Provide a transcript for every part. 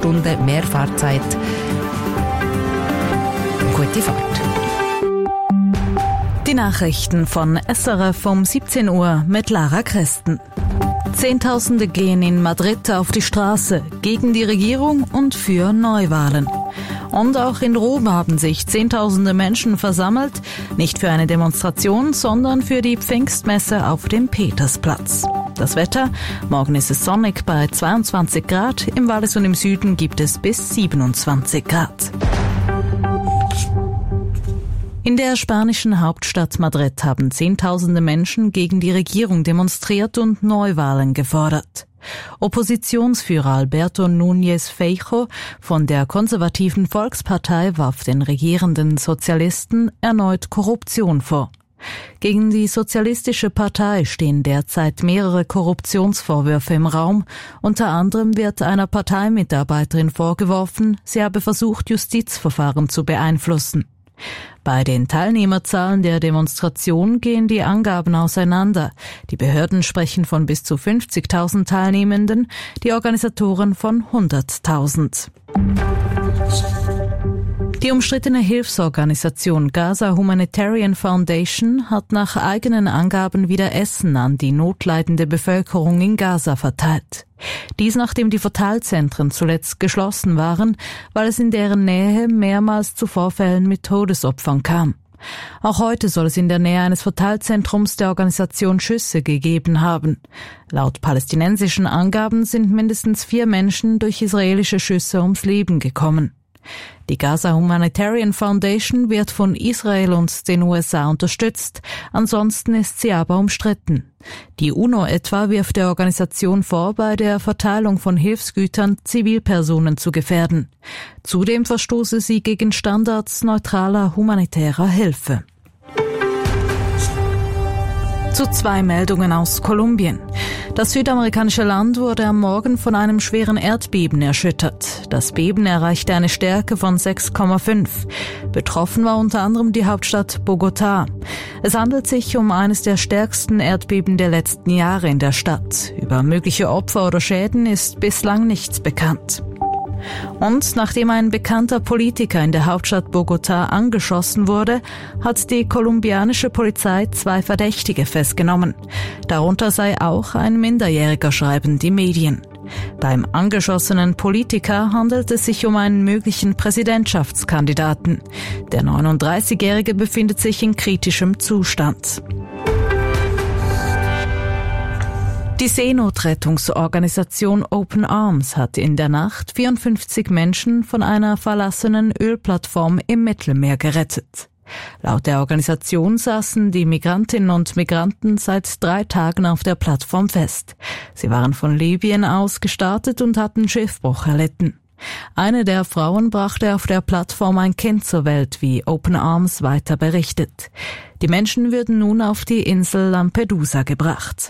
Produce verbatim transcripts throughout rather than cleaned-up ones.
Stunden mehr Fahrzeit. Gute Fahrt. Die Nachrichten von S R F um siebzehn Uhr mit Lara Christen. Zehntausende gehen in Madrid auf die Straße gegen die Regierung und für Neuwahlen. Und auch in Rom haben sich Zehntausende Menschen versammelt, nicht für eine Demonstration, sondern für die Pfingstmesse auf dem Petersplatz. Das Wetter: morgen ist es sonnig bei zweiundzwanzig Grad, im Wallis und im Süden gibt es bis siebenundzwanzig Grad. In der spanischen Hauptstadt Madrid haben Zehntausende Menschen gegen die Regierung demonstriert und Neuwahlen gefordert. Oppositionsführer Alberto Núñez Feijóo von der konservativen Volkspartei warf den regierenden Sozialisten erneut Korruption vor. Gegen die Sozialistische Partei stehen derzeit mehrere Korruptionsvorwürfe im Raum. Unter anderem wird einer Parteimitarbeiterin vorgeworfen, sie habe versucht, Justizverfahren zu beeinflussen. Bei den Teilnehmerzahlen der Demonstration gehen die Angaben auseinander. Die Behörden sprechen von bis zu fünfzigtausend Teilnehmenden, die Organisatoren von hunderttausend. Die umstrittene Hilfsorganisation Gaza Humanitarian Foundation hat nach eigenen Angaben wieder Essen an die notleidende Bevölkerung in Gaza verteilt. Dies nachdem die Verteilzentren zuletzt geschlossen waren, weil es in deren Nähe mehrmals zu Vorfällen mit Todesopfern kam. Auch heute soll es in der Nähe eines Verteilzentrums der Organisation Schüsse gegeben haben. Laut palästinensischen Angaben sind mindestens vier Menschen durch israelische Schüsse ums Leben gekommen. Die Gaza Humanitarian Foundation wird von Israel und den U S A unterstützt, ansonsten ist sie aber umstritten. Die UNO etwa wirft der Organisation vor, bei der Verteilung von Hilfsgütern Zivilpersonen zu gefährden. Zudem verstoße sie gegen Standards neutraler humanitärer Hilfe. Zu zwei Meldungen aus Kolumbien. Das südamerikanische Land wurde am Morgen von einem schweren Erdbeben erschüttert. Das Beben erreichte eine Stärke von sechs Komma fünf. Betroffen war unter anderem die Hauptstadt Bogotá. Es handelt sich um eines der stärksten Erdbeben der letzten Jahre in der Stadt. Über mögliche Opfer oder Schäden ist bislang nichts bekannt. Und nachdem ein bekannter Politiker in der Hauptstadt Bogotá angeschossen wurde, hat die kolumbianische Polizei zwei Verdächtige festgenommen. Darunter sei auch ein Minderjähriger, schreiben die Medien. Beim angeschossenen Politiker handelt es sich um einen möglichen Präsidentschaftskandidaten. Der neununddreißigjährige befindet sich in kritischem Zustand. Die Seenotrettungsorganisation Open Arms hat in der Nacht vierundfünfzig Menschen von einer verlassenen Ölplattform im Mittelmeer gerettet. Laut der Organisation saßen die Migrantinnen und Migranten seit drei Tagen auf der Plattform fest. Sie waren von Libyen aus gestartet und hatten Schiffbruch erlitten. Eine der Frauen brachte auf der Plattform ein Kind zur Welt, wie Open Arms weiter berichtet. Die Menschen würden nun auf die Insel Lampedusa gebracht.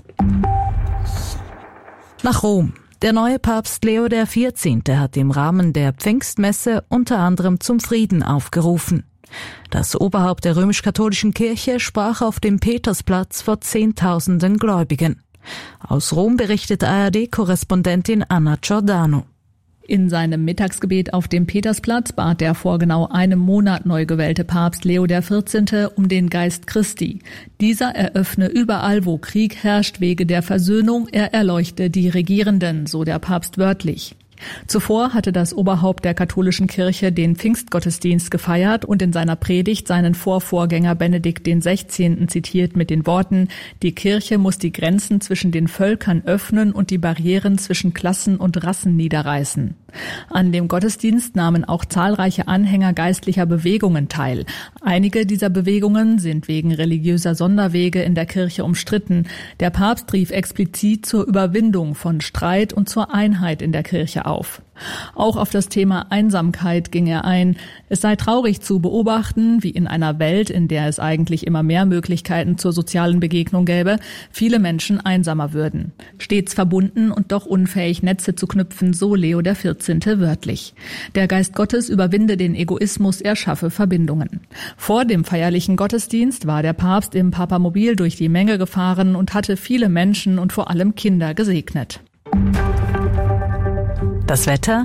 Nach Rom. Der neue Papst Leo der vierzehnte hat im Rahmen der Pfingstmesse unter anderem zum Frieden aufgerufen. Das Oberhaupt der römisch-katholischen Kirche sprach auf dem Petersplatz vor Zehntausenden Gläubigen. Aus Rom berichtet A R D-Korrespondentin Anna Giordano. In seinem Mittagsgebet auf dem Petersplatz bat der vor genau einem Monat neu gewählte Papst Leo der vierzehnte um den Geist Christi. Dieser eröffne überall, wo Krieg herrscht, Wege der Versöhnung, er erleuchte die Regierenden, so der Papst wörtlich. Zuvor hatte das Oberhaupt der katholischen Kirche den Pfingstgottesdienst gefeiert und in seiner Predigt seinen Vorvorgänger Benedikt den sechzehnten zitiert mit den Worten: Die Kirche muss die Grenzen zwischen den Völkern öffnen und die Barrieren zwischen Klassen und Rassen niederreißen. An dem Gottesdienst nahmen auch zahlreiche Anhänger geistlicher Bewegungen teil. Einige dieser Bewegungen sind wegen religiöser Sonderwege in der Kirche umstritten. Der Papst rief explizit zur Überwindung von Streit und zur Einheit in der Kirche auf. Auch auf das Thema Einsamkeit ging er ein. Es sei traurig zu beobachten, wie in einer Welt, in der es eigentlich immer mehr Möglichkeiten zur sozialen Begegnung gäbe, viele Menschen einsamer würden. Stets verbunden und doch unfähig, Netze zu knüpfen, so Leo der vierzehnte wörtlich. Der Geist Gottes überwinde den Egoismus, er schaffe Verbindungen. Vor dem feierlichen Gottesdienst war der Papst im Papamobil durch die Menge gefahren und hatte viele Menschen und vor allem Kinder gesegnet. Das Wetter.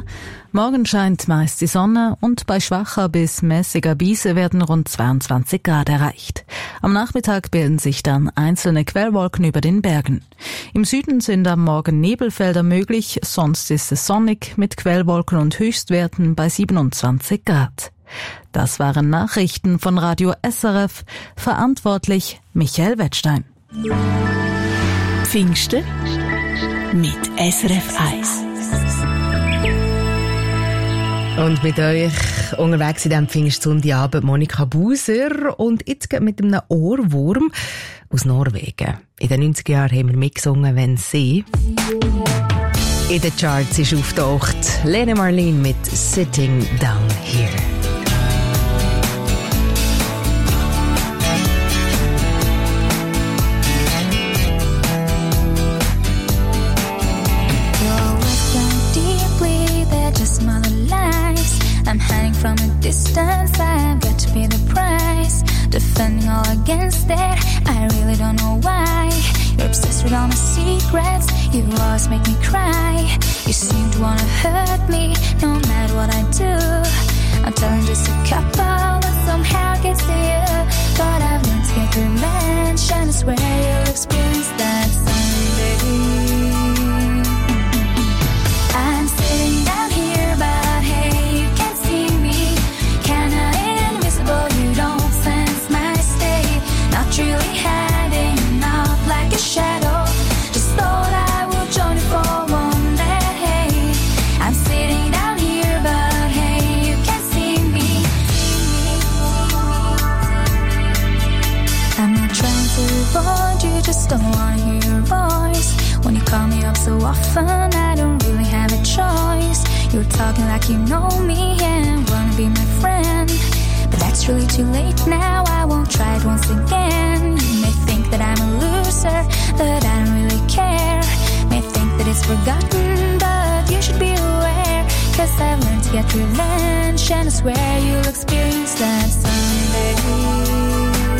Morgen scheint meist die Sonne und bei schwacher bis mäßiger Brise werden rund zweiundzwanzig Grad erreicht. Am Nachmittag bilden sich dann einzelne Quellwolken über den Bergen. Im Süden sind am Morgen Nebelfelder möglich, sonst ist es sonnig mit Quellwolken und Höchstwerten bei siebenundzwanzig Grad. Das waren Nachrichten von Radio S R F, verantwortlich Michael Wettstein. Pfingsten mit S R F eins. Und mit euch unterwegs in diesem Pfingstsonntagabend Monika Buser und jetzt geht mit einem Ohrwurm aus Norwegen. In den neunziger Jahren haben wir mitgesungen, wenn sie in den Charts ist auftaucht. Lene Marlene mit Sitting Down Here. I'm hiding from a distance, I've got to pay the price. Defending all against it, I really don't know why. You're obsessed with all my secrets, you always make me cry. You seem to wanna hurt me, no matter what I do. I'm telling just a couple, but somehow it gets to you. But I've learned to get revenge, and I swear you'll experience that someday. I'm sitting down here, but hey, you can't see me. Kinda invisible, you don't sense my state. Not really hiding out like a shadow. Just thought I would join you for one day. I'm sitting down here, but hey, you can't see me. I'm not trying to avoid you, just don't wanna hear your voice. When you call me up so often, I don't really have a choice. You're talking like you know me and wanna be my friend. But that's really too late now, I won't try it once again. You may think that I'm a loser, but I don't really care. May think that it's forgotten, but you should be aware. Cause I've learned to get revenge, and I swear you'll experience that someday.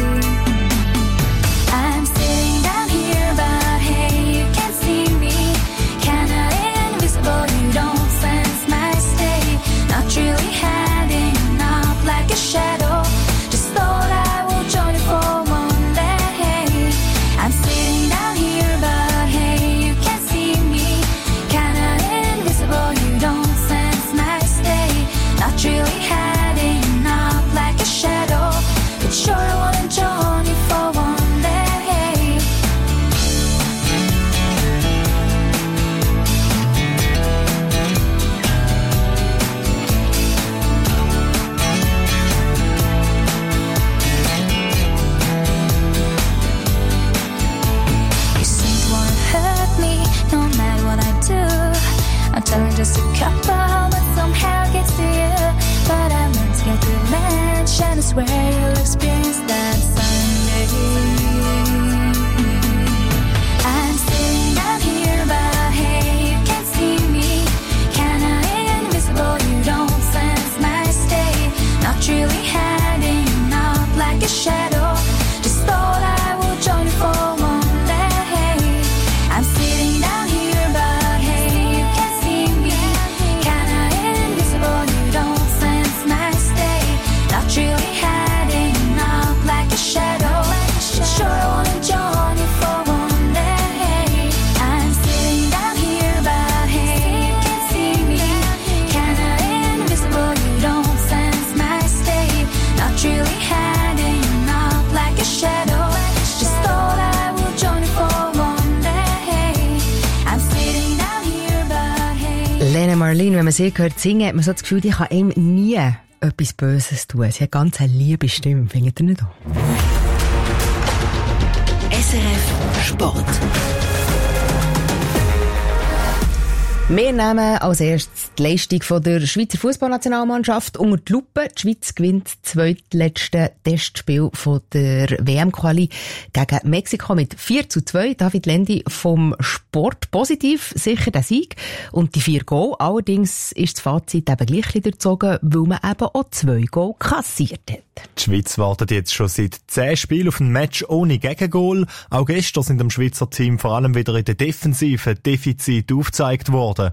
I'm sitting down here, but hey, you can't see me. Kinda invisible, you don't sense my state. Not really hiding out like a shadow. Just thought I would join you for one day. I'm sitting down here, but hey, you can't see me. Kinda invisible, you don't sense my state. Not really hiding out like a shadow. But sure I wanna join you for one day. I'm telling just a couple, but somehow it gets to you. But I learned to get revenge, and I swear you'll experience that someday. I'm sitting down here, but hey, you can't see me. Kinda invisible, you don't sense my state. Not really hiding out like a shadow. Just thought I would join you for one day. I'm sitting down here, but hey, you can't see me. Kinda invisible, you don't sense my state. Not really hiding out like a shadow. Sure I wanna join you for one day. I'm sitting down here, but hey, you can't see me. Kinda invisible, you don't sense my state. Not really hiding out like a shadow. Just thought I would join you for one day. I'm sitting down here, but hey. Lene Marlene, wenn man sie hört singen, hat man so das Gefühl, die kann ihm nie etwas Böses tun. Sie hat ganz eine liebe Stimme, findet ihr nicht auch? S R F Sport. Wir nehmen als erstes die Leistung von der Schweizer Fußballnationalmannschaft unter die Lupe. Die Schweiz gewinnt das zweitletzte Testspiel von der W M-Quali gegen Mexiko mit vier zu zwei. David Lendi vom Sport positiv sicher der Sieg. Und die vier Goal. Allerdings ist das Fazit eben gleich durchgezogen, weil man eben auch zwei Goal kassiert hat. Die Schweiz wartet jetzt schon seit zehn Spielen auf ein Match ohne Gegengol. Auch gestern sind dem Schweizer Team vor allem wieder in der Defensive Defizite aufgezeigt worden.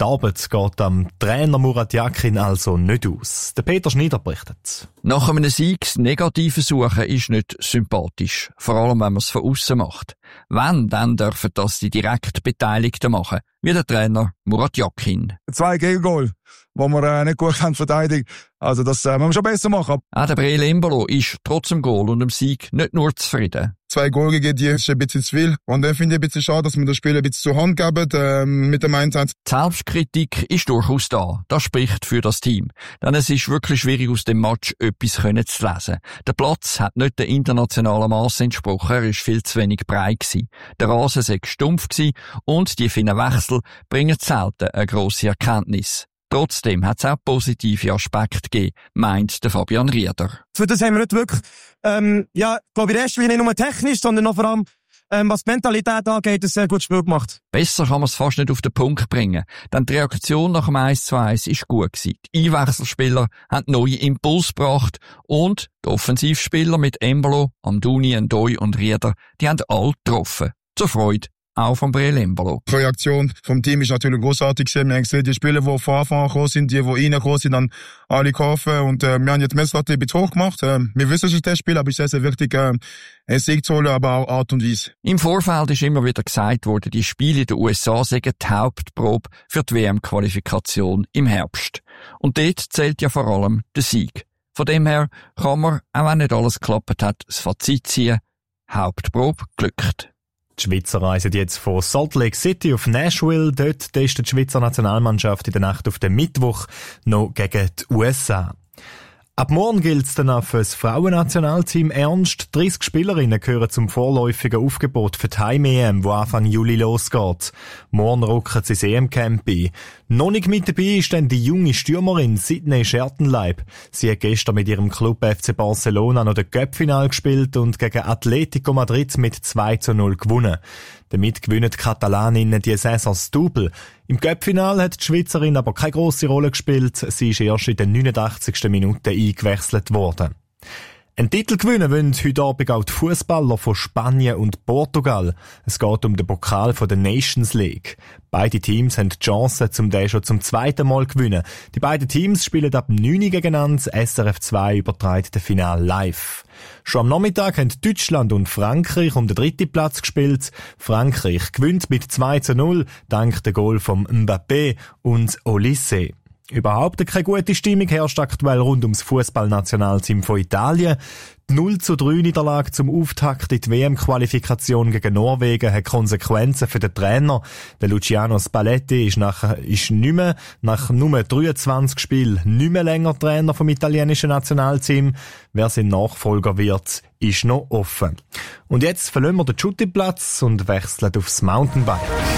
die Arbeit geht am Trainer Murat Yakin also nicht aus. Der Peter Schneider berichtet. Nach einem Sieg das Negative suchen ist nicht sympathisch. Vor allem, wenn man es von aussen macht. Wenn, dann dürfen das die direkt Beteiligten machen. Wie der Trainer Murat Yakin. Zwei Gegengol, die wir äh, nicht gut haben verteidigt. Also das äh, müssen wir schon besser machen. Auch der Breel Embolo ist trotz dem Goal und dem Sieg nicht nur zufrieden. Zwei Goal gegeben, die ist ein bisschen zu viel. Und dann finde ich ein bisschen schade, dass wir das Spiel ein bisschen zur Hand geben äh, mit dem Einsatz. Die Selbstkritik ist durchaus da. Das spricht für das Team. Denn es ist wirklich schwierig, aus dem Match etwas zu lesen. Der Platz hat nicht den internationalen Mass entsprochen. Er war viel zu wenig breit gewesen. Der Rasen sei stumpf gewesen und die feinen Wechsel bringen selten eine grosse Erkenntnis. Trotzdem hat es auch positive Aspekte gegeben, meint der Fabian Rieder. Für das haben wir nicht wirklich, ähm, ja, glaube ich, erst nicht nur technisch, sondern auch vor allem, ähm, was die Mentalität angeht, ein sehr gutes Spiel gemacht. Besser kann man es fast nicht auf den Punkt bringen, denn die Reaktion nach dem eins zu eins war gut gewesen. Die Einwechselspieler haben neue Impulse gebracht und die Offensivspieler mit Embolo, Amdouni, Ndoi und Rieder, die haben alle getroffen. Zur Freude auch vom Breel Embolo. Die Reaktion vom Team ist natürlich großartig gewesen. Wir haben gesehen, die Spieler, die von Anfang an gekommen sind, die, die reingekommen sind, dann alle kaufen. Und äh, wir haben jetzt die Messlatte ein bisschen hoch gemacht. Äh, wir wissen, es ist das Spiel, aber es ist sehr, sehr wichtig, äh, einen Sieg zu holen, aber auch Art und Weise. Im Vorfeld ist immer wieder gesagt worden, die Spiele in den U S A seien die Hauptprobe für die W M-Qualifikation im Herbst. Und dort zählt ja vor allem der Sieg. Von dem her kann man, auch wenn nicht alles geklappt hat, das Fazit ziehen: Hauptprobe glückt. Die Schweizer reisen jetzt von Salt Lake City auf Nashville. Dort testet die Schweizer Nationalmannschaft in der Nacht auf den Mittwoch noch gegen die U S A. Ab morgen gilt es dann auch für das Frauennationalteam ernst. dreissig Spielerinnen gehören zum vorläufigen Aufgebot für die Heim-E M, wo Anfang Juli losgeht. Morgen rücken sie ins E M-Camp ein. Noch nicht mit dabei ist dann die junge Stürmerin Sydney Schertenleib. Sie hat gestern mit ihrem Club F C Barcelona noch den Cup-Final gespielt und gegen Atletico Madrid mit zwei zu null gewonnen. Damit gewinnen die Katalaninnen die Saison das Double. Im Cup-Final hat die Schweizerin aber keine grosse Rolle gespielt. Sie ist erst in der neunundachtzigsten Minute eingewechselt worden. Ein Titel gewinnen wollen heute Abend auch die Fußballer von Spanien und Portugal. Es geht um den Pokal von der Nations League. Beide Teams haben die Chance, um den schon zum zweiten Mal zu gewinnen. Die beiden Teams spielen ab neun Uhr gegeneinander. S R F zwei überträgt das Finale live. Schon am Nachmittag haben Deutschland und Frankreich um den dritten Platz gespielt. Frankreich gewinnt mit zwei zu null, dank der Goal von Mbappé und Olise. Überhaupt keine gute Stimmung herrscht aktuell rund ums Fußballnationalteam von Italien. Die null zu drei Niederlage zum Auftakt in die W M-Qualifikation gegen Norwegen hat Konsequenzen für den Trainer. Der Luciano Spalletti ist, nach, ist nicht mehr, nach nur dreiundzwanzig Spielen nicht mehr länger Trainer vom italienischen Nationalteam. Wer sein Nachfolger wird, ist noch offen. Und jetzt verlassen wir den Schuttiplatz und wechseln aufs Mountainbike.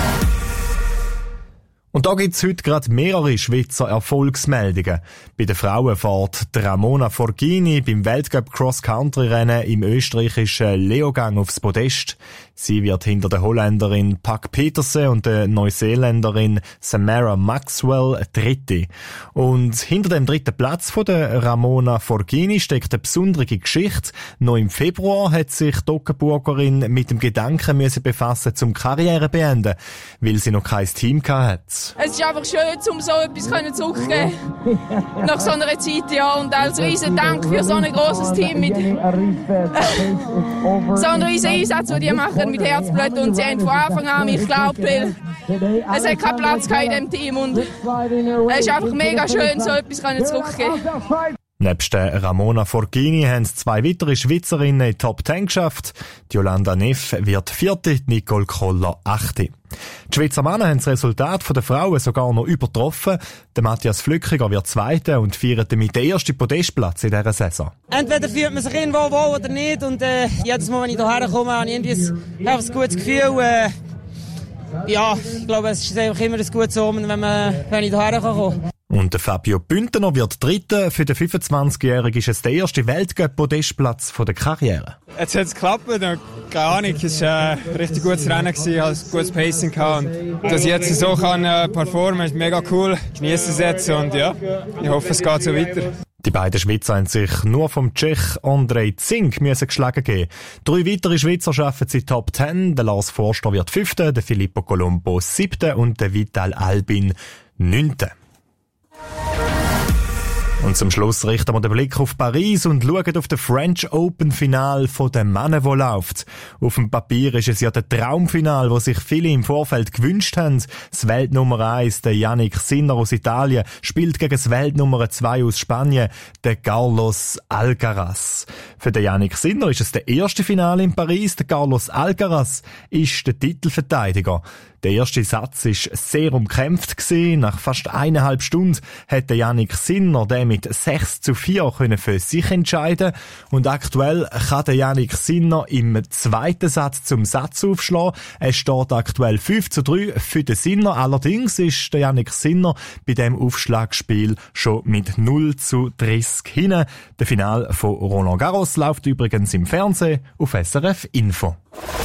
Und da gibt's heute gerade mehrere Schweizer Erfolgsmeldungen. Bei den Frauen fährt Ramona Forghini beim Weltcup Cross-Country-Rennen im österreichischen Leogang aufs Podest. Sie wird hinter der Holländerin Pak Petersen und der Neuseeländerin Samara Maxwell Dritte. Und hinter dem dritten Platz von der Ramona Forghini steckt eine besondere Geschichte. Noch im Februar hat sich die Ockenburgerin mit dem Gedanken müssen befassen, zum Karriere beenden, weil sie noch kein Team hatte. Es ist einfach schön, um so etwas zurückzugeben. Nach so einer Zeit, ja. Und als riesen Dank für so ein grosses Team mit so einen riesen Einsatz, den die machen mit Herzblut. Und sie haben von Anfang an mich geglaubt, weil es hat keinen Platz in diesem Team. Und es ist einfach mega schön, so etwas zurückzugeben. Nebst der Ramona Forghini haben es zwei weitere Schweizerinnen in die Top Ten geschafft. Die Yolanda Neff wird vierte, Nicole Koller achte. Die Schweizer Männer haben das Resultat der Frauen sogar noch übertroffen. Der Matthias Flückiger wird Zweiter und feiert damit den ersten Podestplatz in dieser Saison. Entweder fühlt man sich irgendwo wohl oder nicht. Und äh, jedes Mal, wenn ich hierher komme, habe ich irgendwie ein, ein gutes Gefühl. Äh, ja, ich glaube, es ist einfach immer ein gutes Omen, wenn, man, wenn ich hierher komme. Und der Fabio Bündner wird Dritter. Für den fünfundzwanzigjährigen ist es der erste Weltcup-Podestplatz der Karriere. Jetzt hat es geklappt, keine Ahnung, es war ein richtig gutes Rennen, ich hatte ein gutes Pacing gehabt. Und dass ich jetzt so kann, äh, performen, ist mega cool. Ich genieße es jetzt und ja, ich hoffe, es geht so weiter. Die beiden Schweizer haben sich nur vom Tschech Andrej Zink müssen geschlagen geben. Drei weitere Schweizer schaffen sie Top Ten. Der Lars Forster wird Fünfter, der Filippo Colombo Siebter und der Vital Albin neunten Und zum Schluss richten wir den Blick auf Paris und schauen auf das French Open Final von den Männern, wo läuft. Auf dem Papier ist es ja der Traumfinal, wo sich viele im Vorfeld gewünscht haben. Das Weltnummer eins, der Yannick Sinner aus Italien, spielt gegen das Weltnummer zwei aus Spanien, der Carlos Alcaraz. Für den Yannick Sinner ist es der erste Finale in Paris. Der Carlos Alcaraz ist der Titelverteidiger. Der erste Satz war sehr umkämpft gewesen. Nach fast eineinhalb Stunden hat der Yannick Sinner den mit sechs zu vier können für sich entscheiden. Und aktuell kann der Yannick Sinner im zweiten Satz zum Satz aufschlagen. Es steht aktuell fünf zu drei für den Sinner. Allerdings ist der Yannick Sinner bei dem Aufschlagspiel schon mit null zu dreißig hinten. Der Finale von Roland Garros läuft übrigens im Fernsehen auf S R F Info.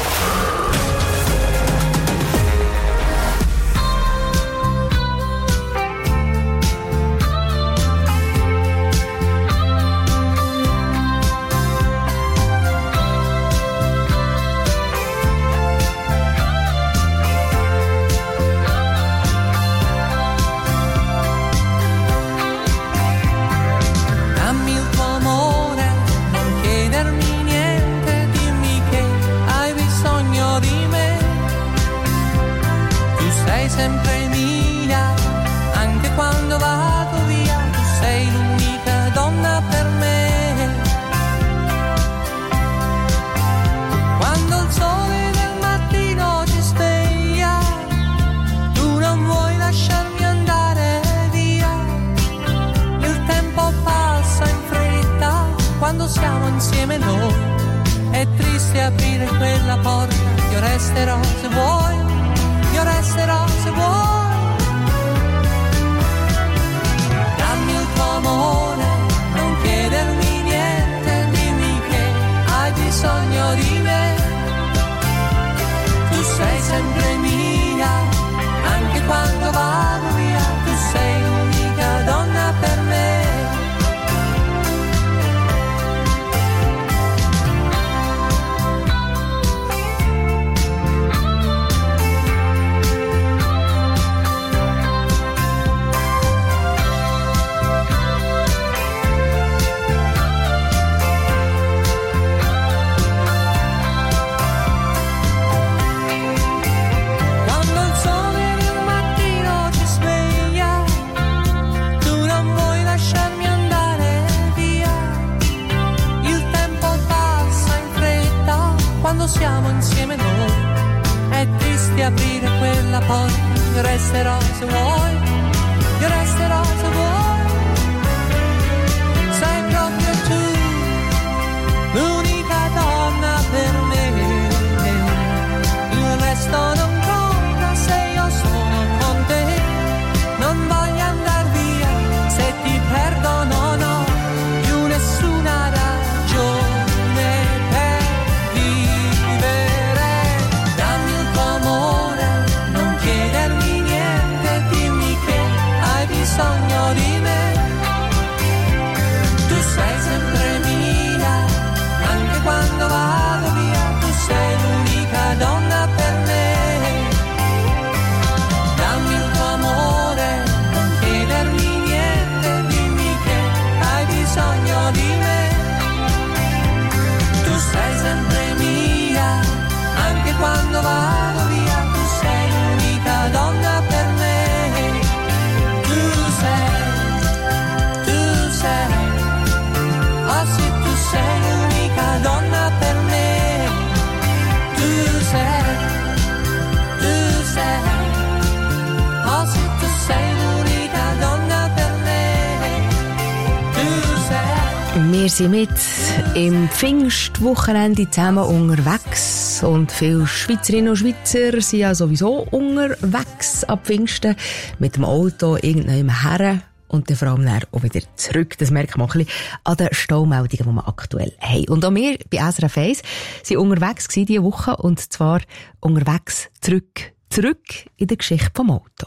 Wir sind mit im Pfingstwochenende zusammen unterwegs und viele Schweizerinnen und Schweizer sind ja sowieso unterwegs ab Pfingsten mit dem Auto irgendwann her und dann vor allem dann auch wieder zurück. Das merkt man ein bisschen an den Staumeldungen, die wir aktuell haben. Und auch wir bei S R F eins sind unterwegs gewesen diese Woche und zwar unterwegs zurück, zurück in der Geschichte vom Auto.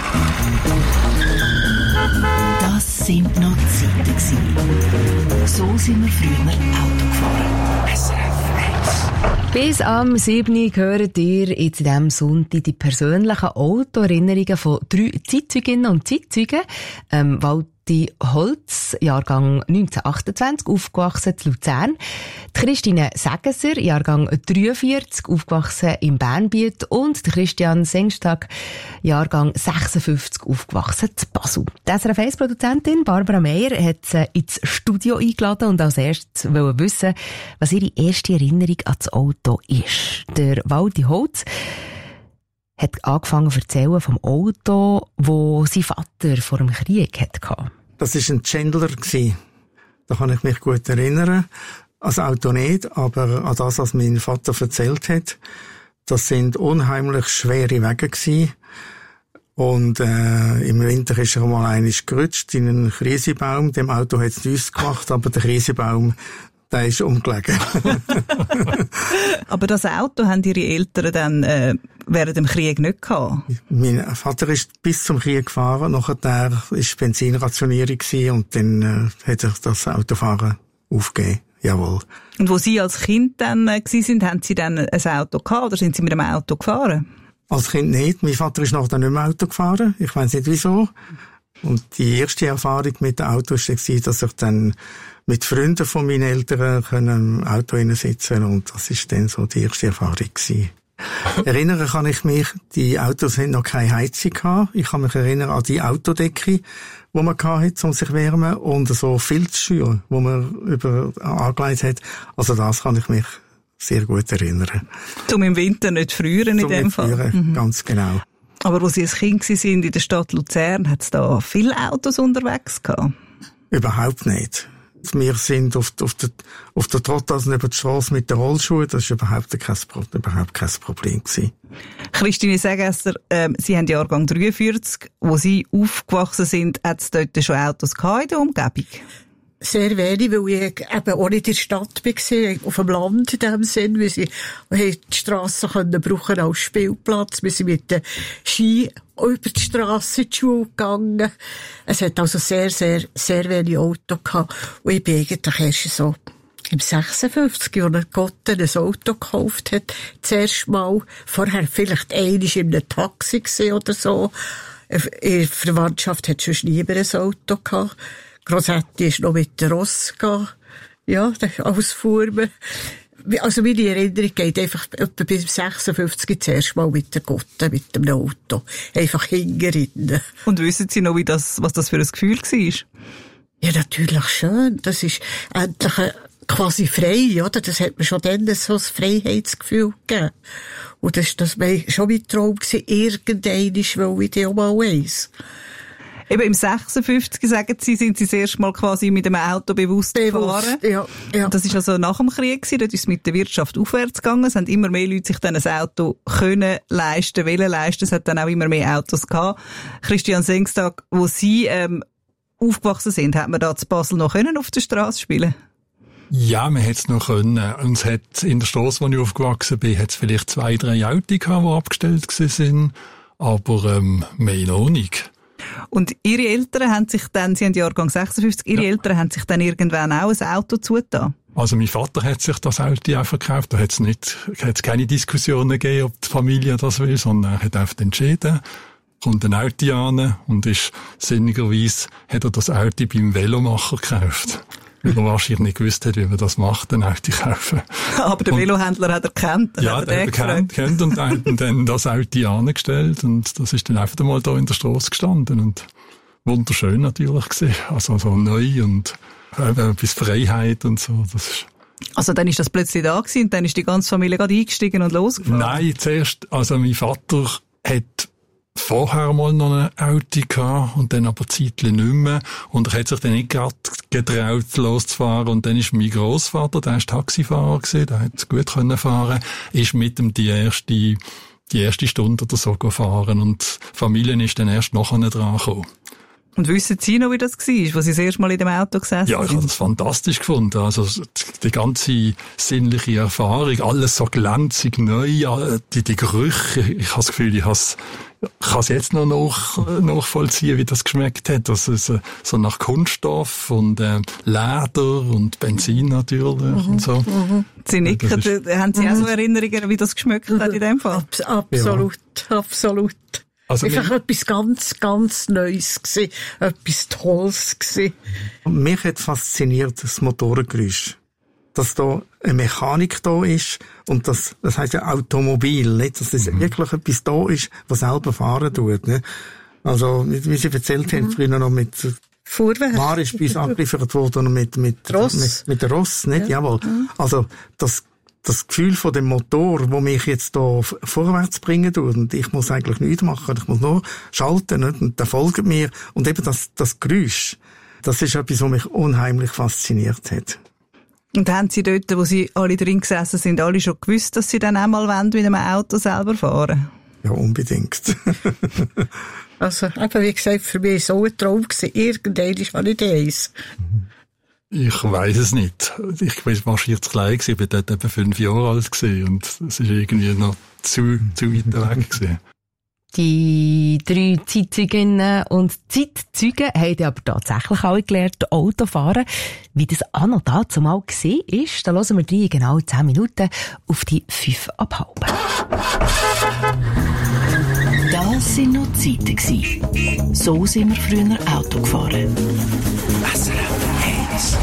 Das sind noch Zeiten gewesen. So sind wir früher Auto gefahren. S R F eins. Bis am siebten hört ihr in diesem Sonntag die persönlichen Autoerinnerungen von drei Zeitzeuginnen und Zeitzeugen. Ähm, Walti Holz, Jahrgang neunzehnhundertachtundzwanzig, aufgewachsen in Luzern. Die Christine Segeser, Jahrgang dreiundvierzig, aufgewachsen im Bernbiet. Und der Christian Sengstag, Jahrgang sechsundfünfzig, aufgewachsen in Basel. Die S R F eins-Produzentin Barbara Meyer hat sie ins Studio eingeladen und als erstes wollen wissen, was ihre erste Erinnerung an das Auto ist. Der Walti Holz hat angefangen zu erzählen vom Auto, wo sein Vater vor dem Krieg hatte. Das war ein Chandler. Da kann ich mich gut erinnern. An das Auto nicht, aber an das, was mein Vater erzählt hat. Das sind unheimlich schwere Wege gewesen. Und äh, im Winter ist er mal einmal gerutscht in einen Krisebaum. Dem Auto hat es nichts gemacht, aber der Krisebaum, der ist umgelegen. Aber das Auto haben Ihre Eltern dann äh, während dem Krieg nicht gehabt? Mein Vater ist bis zum Krieg gefahren, nachher war Benzinrationierung gewesen und dann äh, hat er das Autofahren aufgegeben. Jawohl. Und wo Sie als Kind dann äh, gewesen sind, haben Sie dann ein Auto gehabt oder sind Sie mit einem Auto gefahren? Als Kind nicht. Mein Vater ist nachher nicht mehr Auto gefahren. Ich weiss nicht wieso. Und die erste Erfahrung mit dem Auto war, dass ich dann mit Freunden von meinen Eltern im Auto sitzen und das war dann so die erste Erfahrung gewesen. Erinnern kann ich mich, die Autos hatten noch keine Heizung gehabt. Ich kann mich erinnern an die Autodecke, die man hatte, um sich zu wärmen, und so Filzschüre, die man über angelegt hat. Also das kann ich mich sehr gut erinnern. Zum im Winter nicht frieren in dem Fall. Frieren, mhm. Ganz genau. Aber wo Sie als Kind waren in der Stadt Luzern, hat es da viele Autos unterwegs gehabt? Überhaupt nicht. Wir sind auf, auf der, auf der Trottasen über die Strasse mit den Rollschuhen. Das war überhaupt kein, überhaupt kein Problem gewesen. Christine Segeser, äh, Sie haben Jahrgang dreiundvierzig. Wo Sie aufgewachsen sind, hat es dort schon Autos gehabt in der Umgebung? Sehr wenig, weil ich eben auch nicht in der Stadt war, auf dem Land in dem Sinn, weil sie die Strasse können brauchen als Spielplatz. Wir sind mit den Ski über die Strasse in die Schule gegangen. Es hat also sehr, sehr, sehr wenig Auto gehabt. Und ich bin eigentlich erst so im sechsundfünfzig, als Gott ein Auto gekauft hat, zuerst mal, vorher vielleicht einmal in einem Taxi gewesen oder so. In der Verwandtschaft hat schon niemand ein Auto gehabt. Grossetti ist noch mit der Ross gegangen. Ja, als Fuhrmann. Also meine Erinnerung geht einfach etwa bis sechsundfünfzig zuerst mal mit der Gotte, mit dem Auto. Einfach hingerinnen. Und wissen Sie noch, wie das, was das für ein Gefühl war? Ja, natürlich schön. Das ist endlich quasi frei, oder? Das hat mir schon dann so ein Freiheitsgefühl gegeben. Und das, das war schon mein Traum gewesen. Irgendeinmal will ich die auch mal eins. Eben im sechsundfünfzig, sagen Sie, sind Sie das erste Mal quasi mit dem Auto bewusst, bewusst gefahren. Ja, ja. Das ist also nach dem Krieg gewesen, dort ist es mit der Wirtschaft aufwärts gegangen. Es haben immer mehr Leute sich dann ein Auto können leisten, wollen leisten. Es hat dann auch immer mehr Autos gehabt. Christian Sengstag, wo Sie ähm, aufgewachsen sind, hat man da zu Basel noch können auf der Straße spielen? Ja, man hätte es noch können. Und es hat in der Straße, wo ich aufgewachsen bin, hat es vielleicht zwei, drei Autos gehabt, die abgestellt waren. Aber ähm, mehr noch nicht. Und Ihre Eltern haben sich dann, Sie haben Jahrgang sechsundfünfzig, Ihre ja. Eltern haben sich dann irgendwann auch ein Auto zugetan? Also mein Vater hat sich das Auto auch verkauft. Da hat es nicht, hat es keine Diskussionen gegeben, ob die Familie das will, sondern er hat einfach entschieden, kommt ein Auto an und ist sinnigerweise hat er das Auto beim Velomacher gekauft. Weil er wahrscheinlich nicht gewusst hat, wie man das macht, ein Auto kaufen. Aber der und, Velohändler hat er gekannt. Ja, hat er kennt, kennt und hat dann das Auto angestellt und das ist dann einfach einmal da in der Straße gestanden und wunderschön natürlich gesehen. Also so neu und eben bis Freiheit und so. Das ist also dann ist das plötzlich da gewesen und dann ist die ganze Familie gerade eingestiegen und losgefahren? Nein, zuerst, also mein Vater hat vorher mal noch ein Auto gehabt und dann aber zeitlich nicht mehr. Und er hat sich dann nicht gerade getraut, loszufahren. Und dann ist mein Grossvater, der ist Taxifahrer gewesen, der hat gut können fahren, ist mit ihm die erste, die erste Stunde oder so gefahren. Und die Familie ist dann erst nachher dran gekommen. Und wissen Sie noch, wie das war, als Sie das erste Mal in dem Auto gesessen sind? Ja, ich habe das fantastisch gefunden. Also, die ganze sinnliche Erfahrung, alles so glänzig neu, die, die Gerüche. Ich habe das Gefühl, ich habe kann es jetzt noch nach, nachvollziehen, wie das geschmeckt hat. Also so, so nach Kunststoff und äh, Leder und Benzin natürlich mhm. und so. Mhm. Sie nicken, ja, ist, haben Sie auch so Erinnerungen, wie das geschmeckt hat in dem Fall? Abs- absolut, ja. absolut. Also einfach etwas ganz, ganz Neues gewesen, etwas Tolles gewesen. Mich hat fasziniert das Motorengeräusch. Dass da eine Mechanik da ist und das, das heisst ja Automobil, nicht? Dass das mhm. wirklich etwas da ist, was selber fahren tut, ne? Also, wie Sie erzählt mhm. haben, früher noch mit Fuhrwerk. War ist bei uns angeliefert worden mit, mit, Ross. mit, mit der Ross, nicht? Ja. Jawohl. Mhm. Also, das, das Gefühl von dem Motor, wo mich jetzt da vorwärts bringen tut, und ich muss eigentlich nichts machen, ich muss nur schalten, nicht? Und der folgt mir. Und eben das, das Geräusch, das ist etwas, was mich unheimlich fasziniert hat. Und haben Sie dort, wo Sie alle drin gesessen sind, alle schon gewusst, dass Sie dann auch mal wollen, mit einem Auto selber fahren? Ja, unbedingt. Also, eben, wie gesagt, für mich war es auch ein Traum gewesen. Irgendwann ist man nicht eins. Ich weiss es nicht. Ich war wahrscheinlich zu klein gewesen, ich war dort etwa fünf Jahre alt gewesen und es ist irgendwie noch zu, zu weit weg gewesen. Die drei Zeitzeuginnen und Zeitzeugen haben aber tatsächlich alle gelernt, Autofahren. Wie das auch noch dazu mal gesehen ist, da hören wir die genau zehn Minuten auf die fünf ab halb. Das waren noch Zeiten gewesen. So sind wir früher Auto gefahren. S R F eins.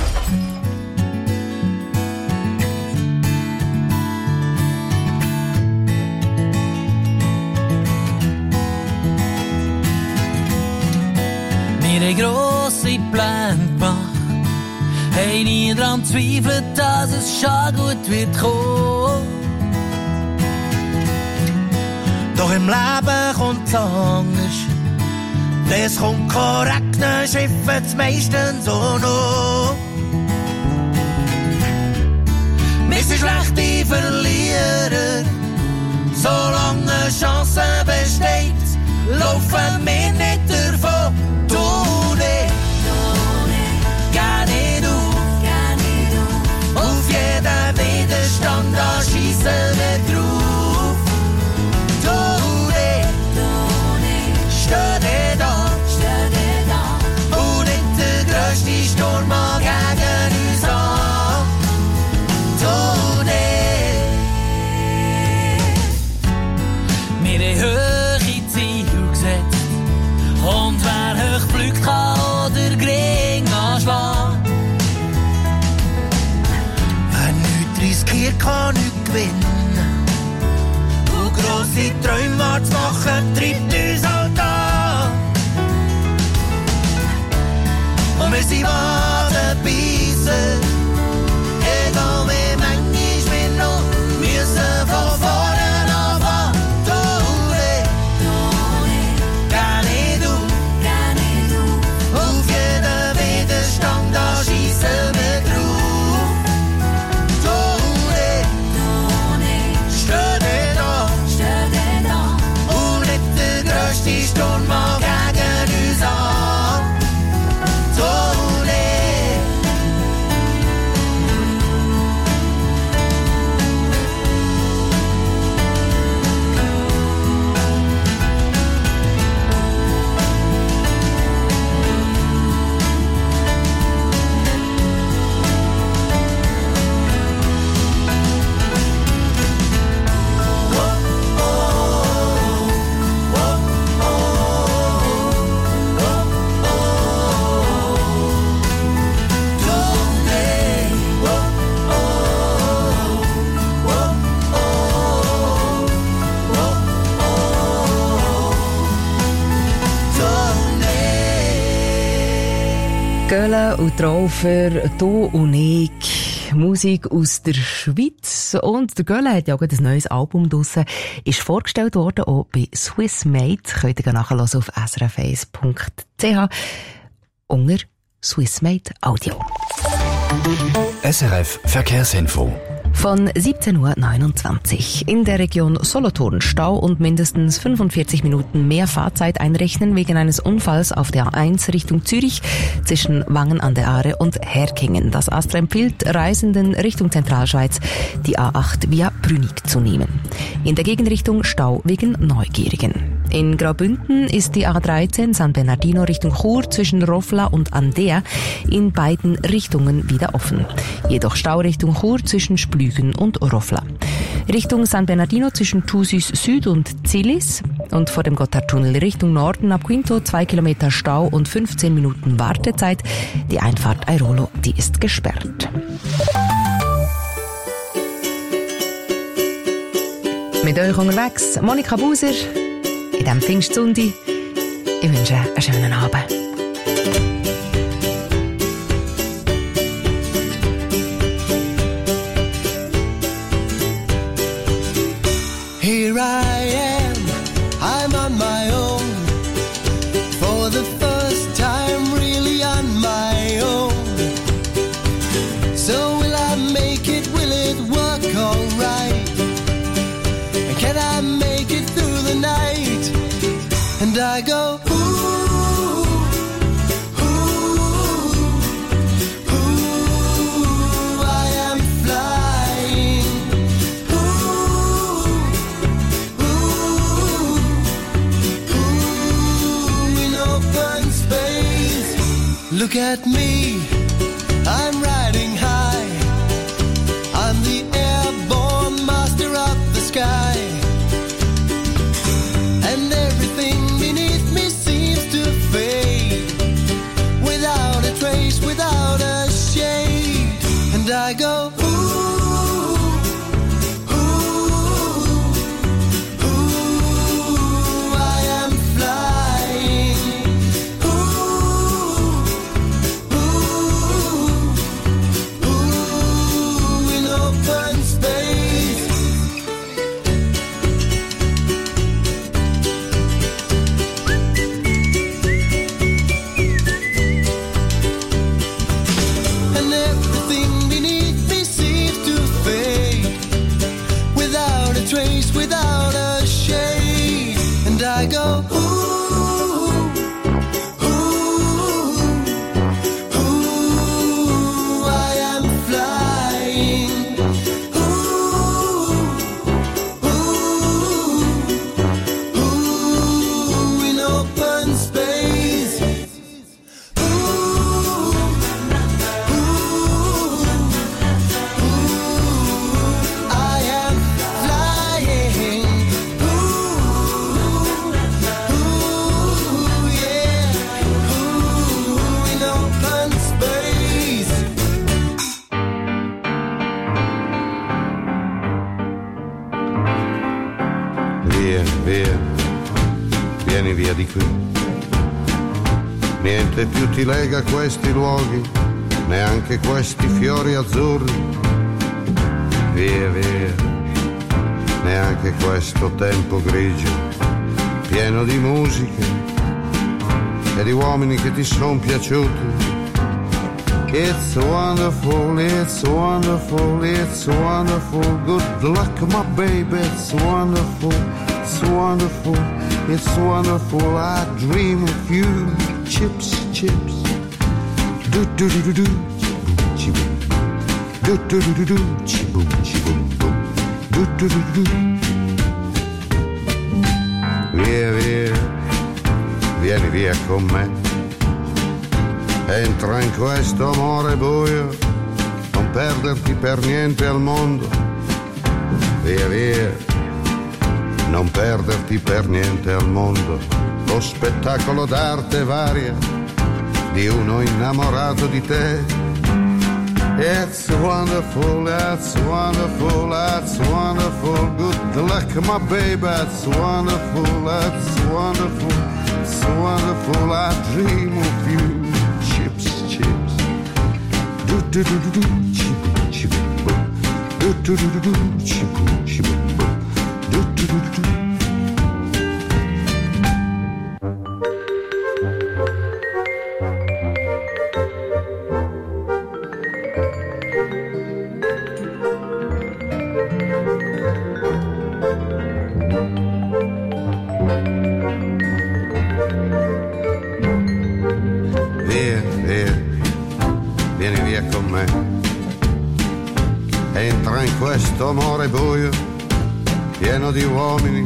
Wir haben grosse Pläne gemacht, haben nie daran zweifelt, dass es schon gut wird kommen. Doch im Leben kommt's anders. Es kommt kein Regnen, schiffen's meistens so noch. Wir sind schlechte Verlierer, solange Chance besteht, laufen wir nicht davon. Du nicht, geh nicht auf, auf jeden Widerstand, da schiessen wir drauf. Du nicht, steh dir da, und nicht der grösste Sturm an gegen uns an. Du nicht, wir haben hohe Ziele gesetzt, und wer hoch fliegt, kann oder gering anschlagen. Wer nichts riskiert, kann nichts gewinnen. Und grosse Träume zu machen, treibt uns halt an. Und wir sind Wadenbeissen, egal wie manchmal wir noch müssen von vorne anfangen. Schiessen wir drauf. Du nicht, steh dir da, und nicht der grösste Sturm mal gegen uns an. Du nicht. Göhle und Traufer, du und ich. Musik aus der Schweiz. Und der Göhle hat ja auch ein neues Album draussen. Ist vorgestellt worden, auch bei Swiss Made. Könnt ihr nachhören auf s r f eins punkt c h unter Swiss Made Audio. S R F Verkehrsinfo. Von siebzehn Uhr neunundzwanzig. In der Region Solothurn Stau und mindestens fünfundvierzig Minuten mehr Fahrzeit einrechnen wegen eines Unfalls auf der A eins Richtung Zürich zwischen Wangen an der Aare und Herkingen. Das AStA empfiehlt Reisenden Richtung Zentralschweiz die A acht via Brühl Brünig zu nehmen. In der Gegenrichtung Stau wegen Neugierigen. In Graubünden ist die A dreizehn San Bernardino Richtung Chur zwischen Rofla und Andea in beiden Richtungen wieder offen. Jedoch Stau Richtung Chur zwischen Splügen und Rofla. Richtung San Bernardino zwischen Thusis Süd und Zilis und vor dem Gotthardtunnel Richtung Norden ab Quinto zwei Kilometer Stau und fünfzehn Minuten Wartezeit. Die Einfahrt Airolo, die ist gesperrt. Mit euch unterwegs Monika Buser in diesem Pfingstsonntag. Ich wünsche einen schönen Abend. Here I am, I'm on my own. For the first time, really on my own. So will I make it, will it work alright? And can I make it through the night? And I go, ooh, ooh, ooh, I am flying. Ooh, ooh, ooh, in open space. Look at me, I'm riding high. I'm the airborne master of the sky. And everything beneath me seems to fade, without a trace, without a shade. And I go, ooh, ooh, ooh, I am flying. Ooh, ooh, ooh, in open space. And everything beneath me seems to fade, without a trace, without a shade. And I go, ooh, ooh, ooh, I am flying. Ooh, ooh, ooh, in open space. Ooh, I am flying. Ooh, ooh, yeah. Ooh, in open space. Vieni, vieni, vieni via di qui. Niente più ti lega a questi luoghi, neanche questi fiori azzurri. Via, via, neanche questo tempo grigio, pieno di musiche e di uomini che ti son piaciuti. It's wonderful, it's wonderful, it's wonderful. Good luck, my baby, it's wonderful, it's wonderful, it's wonderful. I dream of you, chips, chips. Do do do do do, chiboom, do do do do do, chiboom, chiboom, boom. Do do do do do. Via, via, vieni via con me. Entra in questo amore buio, non perderti per niente al mondo. Via, via, non perderti per niente al mondo. Lo spettacolo d'arte varia di uno innamorato di te. It's wonderful, it's wonderful, it's wonderful. Good luck, my baby, it's wonderful, it's wonderful, it's wonderful. I dream of you. Chips. Do do do do do, chip chip boom. Do do do do do, chip chip boom. Do do do do do. Via, via, vieni via con me. Entra in questo amore buio pieno di uomini.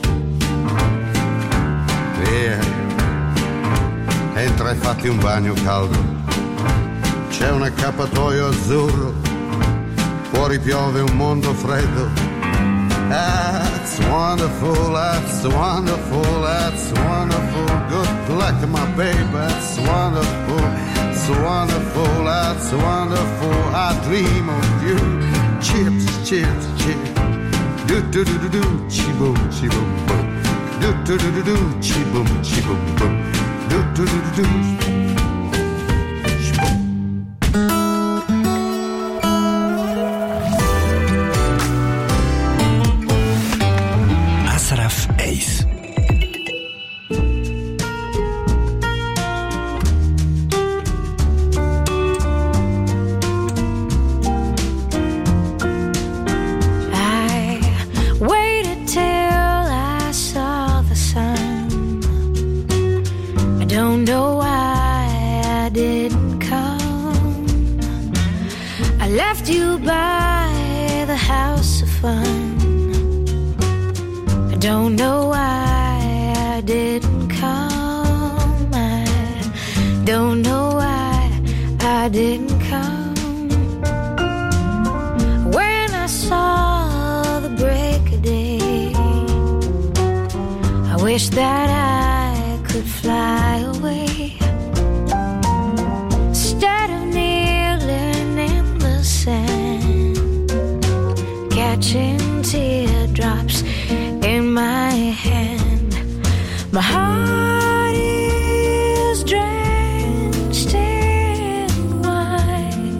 Via, entra e fatti un bagno caldo. C'è un accappatoio azzurro, fuori piove un mondo freddo. That's wonderful, that's wonderful, that's wonderful. Good luck, my baby, that's wonderful, that's wonderful, that's wonderful. I dream of you. Chips, chips, chips. Do do do do do, chi boom, chi boom boom. Do do do do do, chi boom, chi boom boom. Do do do do do. S R F eins. You by the house of fun. I don't know why I didn't come. I don't know why I didn't come. When I saw the break of day, I wish that I could fly away. Instead of kneeling in the sand, catching teardrops in my hand. My heart is drenched in wine,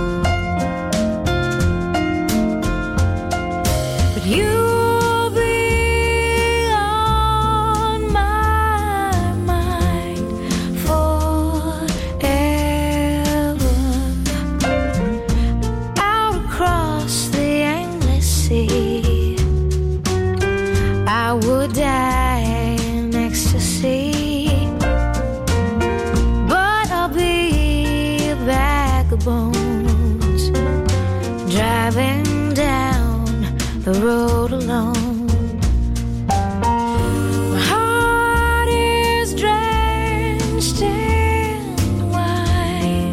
but you'll be on my mind forever. Out across the endless sea, I would die in ecstasy, but I'll be a bag of bones, driving down the road alone. My heart is drenched in wine,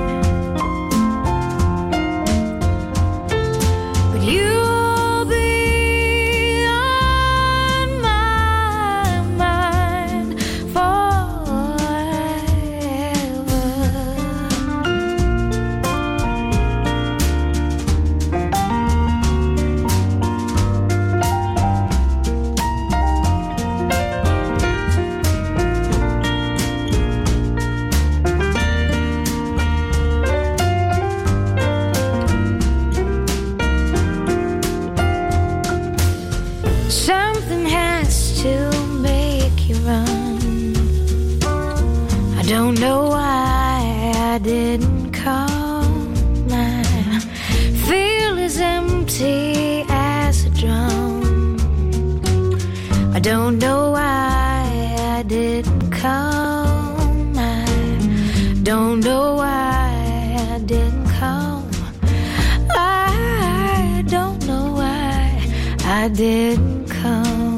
but you'll be on my mind forever. Something has to make you run. I don't know why I didn't come. I feel as empty as a drum. I don't know why I didn't come. I don't know why I didn't come. I don't know why I didn't come.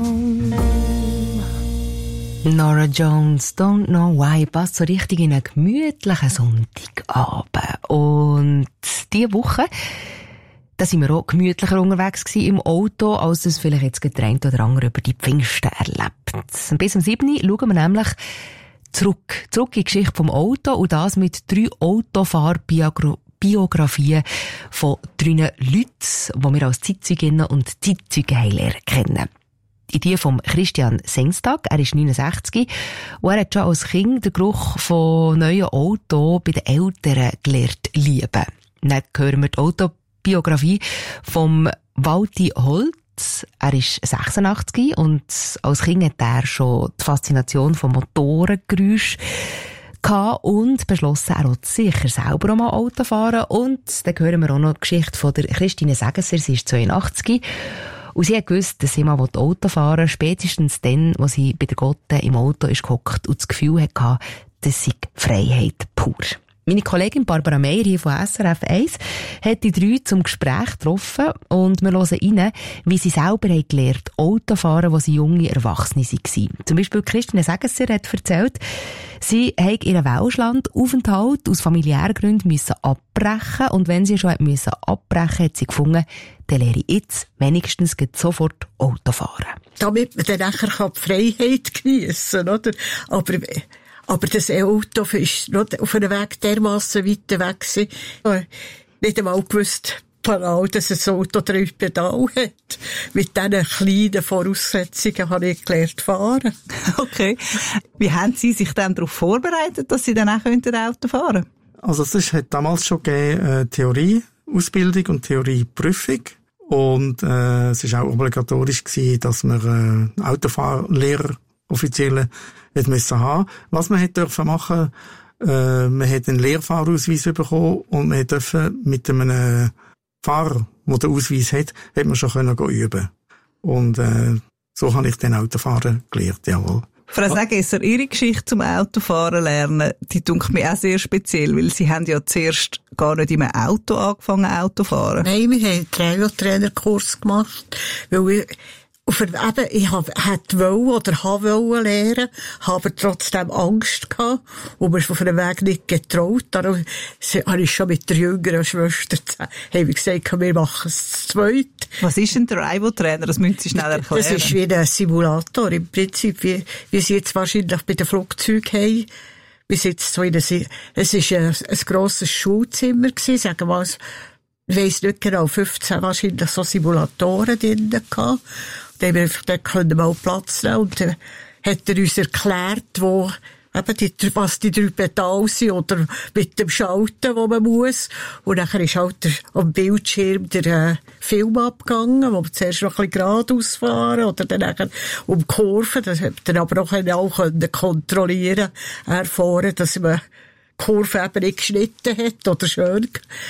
Norah Jones, Don't Know Why, passt so richtig in einen gemütlichen Sonntagabend. Und diese Woche, da sind wir auch gemütlicher unterwegs gewesen im Auto, als das vielleicht jetzt getrennt oder andere über die Pfingsten erlebt. Bis um sieben Uhr schauen wir nämlich zurück, zurück in die Geschichte vom Auto und das mit drei Autofahrbiografien von drei Leuten, die wir als Zeitzeuginnen und Zeitzeugen haben lernen kennen. In die vom Christian Sengstag, er ist neunundsechzig, und er hat schon als Kind den Geruch von neuen Autos bei den Eltern gelernt lieben. Dann hören wir die Autobiografie vom Walti Holz. Er ist sechsundachtzig und als Kind hat er schon die Faszination von Motorengeräuschen gehabt und beschlossen, er wollte sicher selber auch mal Auto fahren. Und dann hören wir auch noch die Geschichte von der Christine Segesser, sie ist zweiundachtzig. Und sie hat gewusst, dass sie mal Auto fahren will, spätestens dann, als sie bei der Gotte im Auto ist gehockt und das Gefühl hatte, das sei Freiheit pur. Meine Kollegin Barbara Meyer hier von S R F eins hat die drei zum Gespräch getroffen und wir hören rein, wie sie selber haben gelernt, Autofahren, als sie junge Erwachsene waren. Zum Beispiel Christine Segesser hat erzählt, sie hat ihren Welschlandaufenthalt aus familiären Gründen müssen abbrechen und wenn sie schon müssen abbrechen, hat sie gefunden, dann lehre ich jetzt wenigstens sofort Autofahren. Damit man dann nachher die Freiheit geniessen kann, oder? Aber Aber das Auto ist noch auf einem Weg dermassen weit weg gewesen. Nicht einmal gewusst, dass ein Auto drei Pedale hat. Mit diesen kleinen Voraussetzungen habe ich gelernt fahren. Okay. Wie haben Sie sich dann darauf vorbereitet, dass Sie dann auch Auto fahren können? Also es hat damals schon gegeben, äh, Theorieausbildung und Theorieprüfung. Und äh, es war auch obligatorisch gewesen, dass man äh, Autofahrlehrer offizielle hat müssen haben. Was man hätte dürfen machen, äh, man hat einen Lehrfahrausweis bekommen und man hätte mit einem Fahrer, der den Ausweis hat, hätte man schon können üben. Und äh, so habe ich den Autofahren gelernt, jawohl. Frau Segesser, Ihre Geschichte zum Autofahren lernen, die dunkt mir auch sehr speziell, weil Sie haben ja zuerst gar nicht in einem Auto angefangen, Auto zu fahren. Nein, wir haben einen Trail-Trainerkurs gemacht, weil ich Auf, eben, ich hab, hätte wollen oder habe wollen lernen, habe trotzdem Angst gehabt und mir auf einem Weg nicht getraut. Darum habe ich schon mit der jüngeren Schwester habe ich gesagt, wir machen es zu zweit. Was ist ein Drive-Trainer? Das müssen Sie schnell erklären. Das ist wie ein Simulator im Prinzip, wie, wie Sie jetzt wahrscheinlich bei den Flugzeugen haben. Wir sitzen so in einem, es ist ein, ein grosses Schulzimmer gewesen, sagen wir mal, ich weiss nicht genau, fünfzehn wahrscheinlich so Simulatoren drin gehabt. Da haben wir einfach dort können mal Platz nehmen. Und dann hat er uns erklärt, wo, eben die, was die drei Pedale sind, oder mit dem Schalten, wo man muss. Und nachher ist halt der, am Bildschirm der äh, Film abgegangen, wo wir zuerst noch ein bisschen geradeaus fahren, oder dann nachher um Kurven. Das hat dann aber auch, auch können kontrollieren, erfahren, dass man die Kurve eben nicht geschnitten hat, oder schön,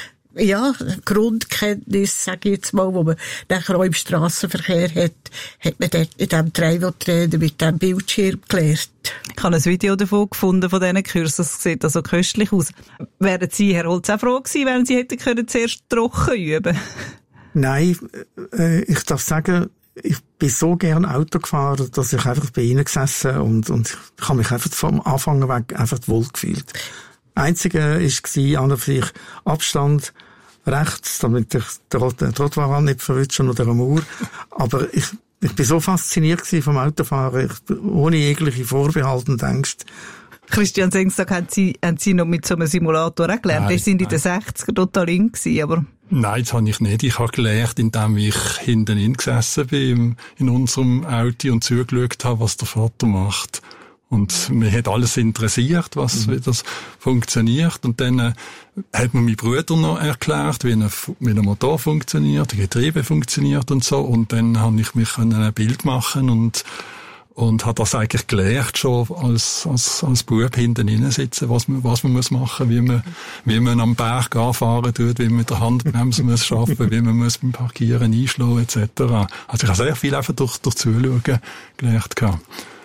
ja, Grundkenntnis, sage ich jetzt mal, wo man nachher auch im Strassenverkehr hat, hat man dort in diesem Trail-Trainer mit diesem Bildschirm gelernt. Ich habe ein Video davon gefunden, von diesen Kursen. Das sieht also köstlich aus. Wären Sie, Herr Holz, auch froh gewesen, wenn Sie hätten können zuerst trocken üben? Nein, äh, ich darf sagen, ich bin so gern Auto gefahren, dass ich einfach bei Ihnen gesessen und, und ich habe mich einfach vom Anfang weg einfach wohl gefühlt. Einzige war an und für sich Abstand rechts, damit ich den Trottoir nicht verrutsche oder eine Mauer. Aber ich, ich bin so fasziniert vom Autofahren, ich, ohne jegliche Vorbehalte und Ängste. Christian Sengstag, haben Sie, haben Sie noch mit so einem Simulator auch gelernt? Die sind in den sechziger total in gewesen, aber... Nein, das habe ich nicht. Ich habe gelernt, indem ich hinten in gesessen bin in unserem Auto und zugeschaut habe, was der Vater macht. Und mich hat alles interessiert, was, mhm. wie das funktioniert. Und dann äh, hat mir mein Bruder noch erklärt, wie ein, wie ein Motor funktioniert, wie Getriebe funktioniert und so. Und dann habe ich mich ein Bild machen und und hat das eigentlich gelernt schon als als als Bub hinten rein sitzen, was man was man muss machen, wie man wie man am Berg anfahren tut, wie man mit der Handbremse muss schaffen, wie man muss beim Parkieren einschlagen et cetera. Also ich habe sehr viel einfach durch durch Zuschauen gelernt gehabt.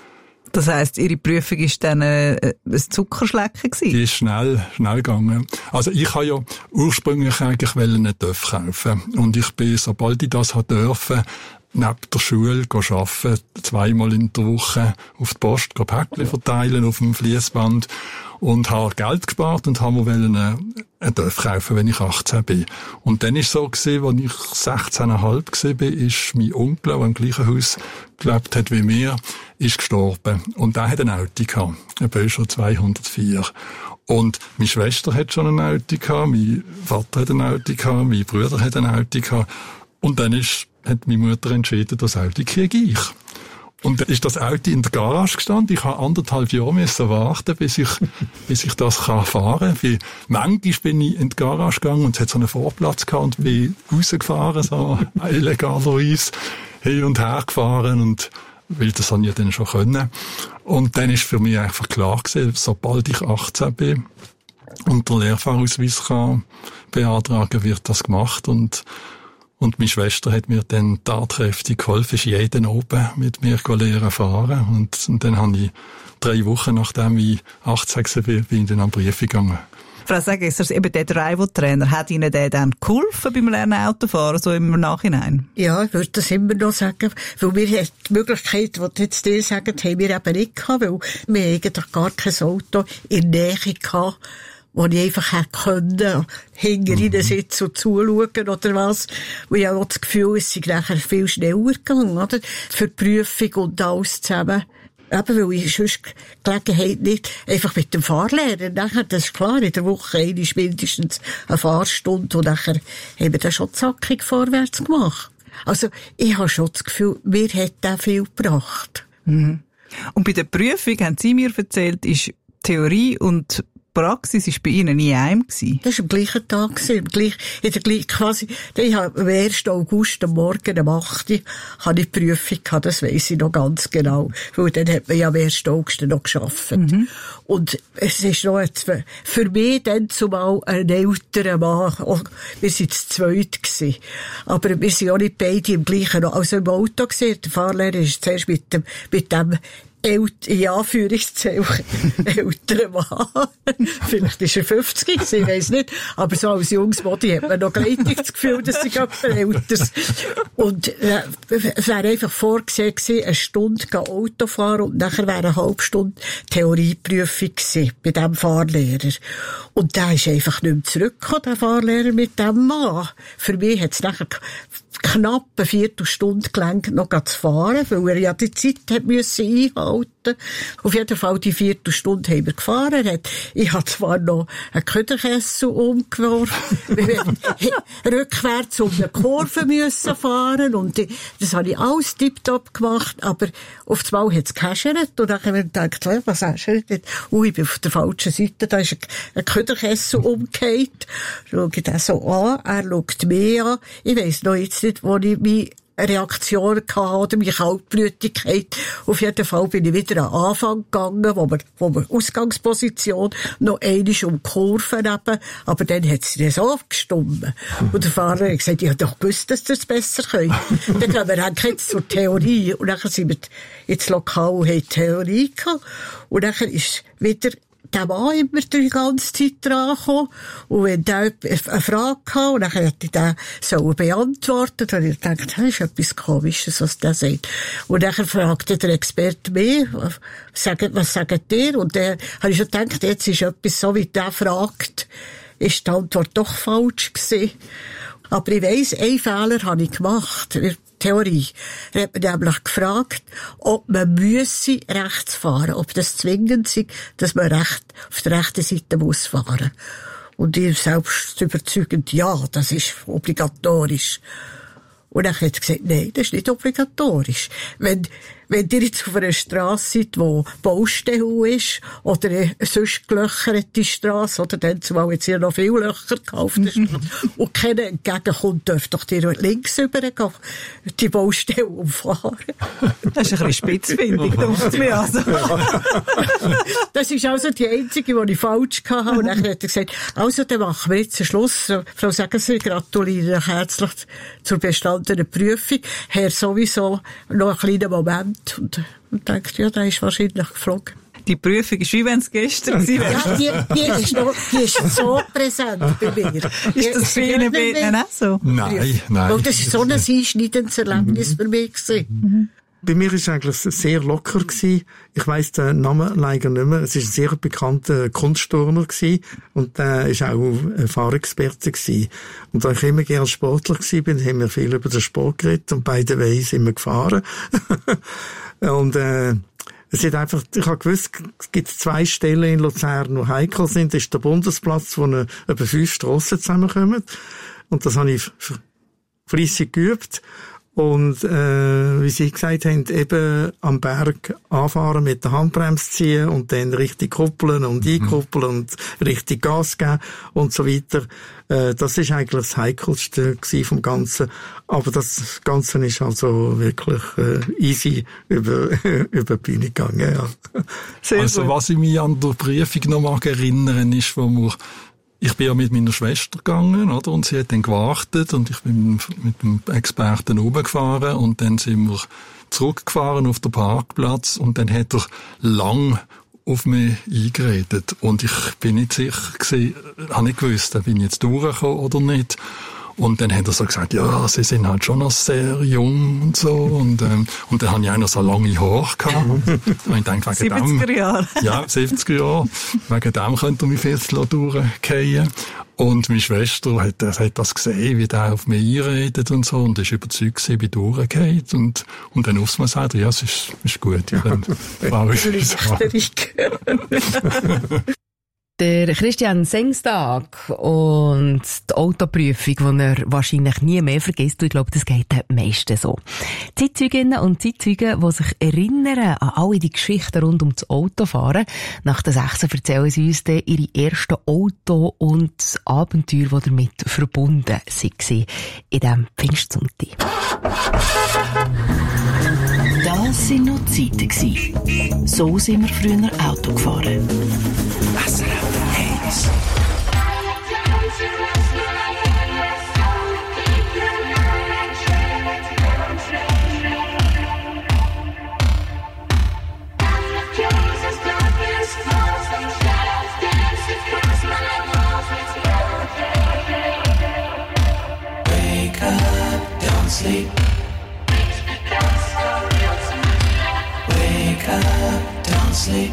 Das heisst, Ihre Prüfung war dann äh, ein Zuckerschlecken gewesen? Die ist schnell, schnell gegangen. Also ich habe ja ursprünglich eigentlich einen Töff kaufen. Und ich bin, sobald ich das habe dürfen, neben der Schule arbeiten, zweimal in der Woche auf die Post Päckchen verteilen auf dem Fließband und habe Geld gespart und habe mir einen, einen Töff kaufen, wenn ich achtzehn bin. Und dann ist es so gewesen, als ich sechzehn Komma fünf war, ist mein Onkel, der im gleichen Haus gelebt hat wie mir, ist gestorben. Und der hat ein Auto gehabt. Ein Peugeot zweihundertvier. Und meine Schwester hat schon ein Auto gehabt, mein Vater hat ein Auto gehabt, mein Bruder hat ein Auto gehabt. Und dann ist, hat meine Mutter entschieden, das Auto kriege ich. Und dann ist das Auto in der Garage gestanden. Ich habe anderthalb Jahre müssen warten, bis ich, bis ich das kann fahren kann. Manchmal bin ich in die Garage gegangen und es hat so einen Vorplatz gehabt und bin rausgefahren, so illegalerweise hin und her gefahren und weil das habe ich dann schon können. Und dann ist für mich einfach klar gewesen, sobald ich achtzehn bin und der Lehrfahrausweis kann beantragen, wird das gemacht und Und meine Schwester hat mir dann tatkräftig geholfen, ist jeden oben mit mir lernen fahren. Und, und dann habe ich drei Wochen, nachdem ich achtzehn war, bin ich dann an die Prüfung gegangen. Frau Segesser, eben der Drive-Trainer, hat Ihnen der dann geholfen beim Lernen Autofahren, so im Nachhinein? Ja, ich würde das immer noch sagen, weil wir die Möglichkeit, die jetzt die sagen, haben wir eben nicht gehabt, weil wir eigentlich gar kein Auto in der Nähe hatten, wo ich einfach hätte können, hinter ihnen sitzen und zuschauen oder was. Und ich habe auch das Gefühl, es sei nachher viel schneller gegangen, oder? Für die Prüfung und alles zusammen. Eben, weil ich sonst Gelegenheit nicht einfach mit dem Fahrlehrer. Nachher, das ist klar, in der Woche eine ist mindestens eine Fahrstunde und nachher haben wir dann schon zackig vorwärts gemacht. Also, ich habe schon das Gefühl, mir hat das viel gebracht. Mhm. Und bei der Prüfung, haben Sie mir erzählt, ist Theorie und Praxis ist bei Ihnen nie einem gewesen? Das war am gleichen Tag gewesen, im gleich, in der gleichen, quasi, ich habe am ersten August am Morgen um acht Uhr hatte ich die Prüfung gehabt, das weiss ich noch ganz genau. Weil dann hat man ja am ersten August noch gearbeitet. Mhm. Und es ist noch ein, für mich dann zumal ein älterer Mann, oh, wir waren zu zweit gewesen. Aber wir sind auch nicht beide im gleichen, also im Auto gewesen. Der Fahrlehrer ist zuerst mit dem, mit dem, Ält, in Anführungszeichen, älterer Mann. Vielleicht ist er fünfzig gewesen, ich weiss nicht. Aber so als junges Modi hat man noch gleich das Gefühl, dass ich jemand älteres. Und, äh, es wäre einfach vorgesehen gewesen, eine Stunde Auto fahren und nachher wäre eine halbe Stunde Theorieprüfung gewesen, bei diesem Fahrlehrer. Und der ist einfach nicht mehr zurückgekommen, der Fahrlehrer mit dem Mann. Für mich hat es nachher knapp eine Viertelstunde gelangt, noch zu fahren, weil er ja die Zeit hat müssen einhalten. Auf jeden Fall die Viertelstunde haben wir gefahren. Ich habe zwar noch einen Köderkessel umgeworfen, rückwärts um eine Kurve müssen fahren und das habe ich alles tiptop gemacht, aber auf das Mal hat es gehäschert und dann habe ich gedacht, was häschert jetzt? Ui, ich bin auf der falschen Seite, da ist ein Köderkessel umgekehrt. Schaue ich den so an, er schaut mich an. Ich weiss noch jetzt nicht, wo ich mich Reaktion hatte oder meine Kaltblütigkeit. Auf jeden Fall bin ich wieder an Anfang gegangen, wo wir, wo wir Ausgangsposition noch einmal um die Kurve neben, aber dann hat sie das aufgestummt. Und der Fahrer hat gesagt, ich habe doch gewusst, dass das besser könnt. Dann gehen wir dann jetzt zur Theorie. Und dann sind wir ins Lokal und haben Theorie gehabt. Und dann ist wieder der Mann immer die ganze Zeit dran gekommen. Und wenn der eine Frage hatte, und dann hätte ich den so beantwortet, und ich dachte, das ist etwas Komisches, was der sagt. Und dann fragte der Experte mich, was sagt ihr? Und dann habe ich schon gedacht, jetzt ist etwas so, wie der fragt, ist die Antwort doch falsch gewesen. Aber ich weiss, einen Fehler habe ich gemacht. Theorie. Er hat mich nämlich gefragt, ob man müsse rechts fahren, ob das zwingend sei, dass man recht, auf der rechten Seite muss fahren. Und ich selbst überzeugend, ja, das ist obligatorisch. Und dann hat er gesagt, nein, das ist nicht obligatorisch. Wenn, wenn ihr jetzt auf einer Strasse seid, wo Baustelle ist, oder eine sonst gelöcherte Strasse, oder dann zumal jetzt hier noch viele Löcher auf der Strasse, und keiner entgegenkommt, dürft doch ihr links rübergehen, die Baustelle umfahren. Das ist ein bisschen Spitzfindig, denkt mir also. Das ist also die einzige, die ich falsch hatte. Und dann hat er gesagt, also, dann machen wir jetzt einen Schluss. Frau Segesser, gratuliere herzlich zur bestandenen Prüfung. Herr sowieso noch einen kleinen Moment. Und, und denkt, ja, der ist wahrscheinlich geflogen. Die Prüfung ist wie wenn es gestern gewesen wäre. Ja, die, die, ist noch, die ist so präsent bei mir. Ist das für Ihnen beiden auch so? Nein, nein. Weil das ist so ein einschneidendes Erlebnis mhm. für mich gewesen. Mhm. Bei mir war es eigentlich sehr locker gewesen. Ich weiss den Namen leider nicht mehr. Es war ein sehr bekannter Kunstturner gewesen. Und der war auch ein Fahrexperte gewesen. Und da ich immer gerne Sportler gewesen bin, haben wir viel über den Sport geredet und beide Wege sind wir gefahren. und, äh, es hat einfach, ich habe gewusst, es gibt zwei Stellen in Luzern, die heikel sind. Das ist der Bundesplatz, wo eine, etwa fünf Strassen zusammenkommen. Und das habe ich fleissig geübt. Und, äh, wie Sie gesagt haben, eben am Berg anfahren, mit der Handbremse ziehen und dann richtig kuppeln und einkuppeln mhm. und richtig Gas geben und so weiter. Äh, das ist eigentlich das Heikelste vom Ganzen. Aber das Ganze ist also wirklich, äh, easy über, über die Bühne gegangen, ja. Sehr also, gut. Was ich mich an der Prüfung noch mag erinnern, ist, wo wir Ich bin ja mit meiner Schwester gegangen, oder? Und sie hat dann gewartet und ich bin mit dem Experten runtergefahren und dann sind wir zurückgefahren auf den Parkplatz und dann hat er lang auf mich eingeredet. Und ich bin nicht sicher gewesen, habe nicht gewusst, bin ich jetzt durchgekommen oder nicht. Und dann hat er so gesagt, ja, sie sind halt schon noch sehr jung und so. Und, ähm, und dann habe ich auch noch so lange Haare gehabt. Und ich dachte, wegen siebziger Jahre. Ja, siebziger Jahre. Wegen dem könnte er mich vielleicht durchgehen. Und meine Schwester hat, hat das gesehen, wie der auf mich einredet und so. Und ist überzeugt gewesen, wie durchgeht. Und, und dann aufs Mal sagt er, ja, es ist, ist gut. Ja, dann war ich Der Christian Sengstag und die Autoprüfung, die er wahrscheinlich nie mehr vergisst. Und ich glaube, das geht den meisten so. Zeitzeuginnen und Zeitzeugen, die sich erinnern an alle die Geschichten rund um das Autofahren. Nach der sechs erzählen sie uns dann ihre ersten Auto- und Abenteuer, die damit verbunden waren in diesem Pfingstsonntag. Das waren noch Zeiten. So sind wir früher Auto gefahren. S R F eins. Wake up, don't sleep. Wake up, don't sleep.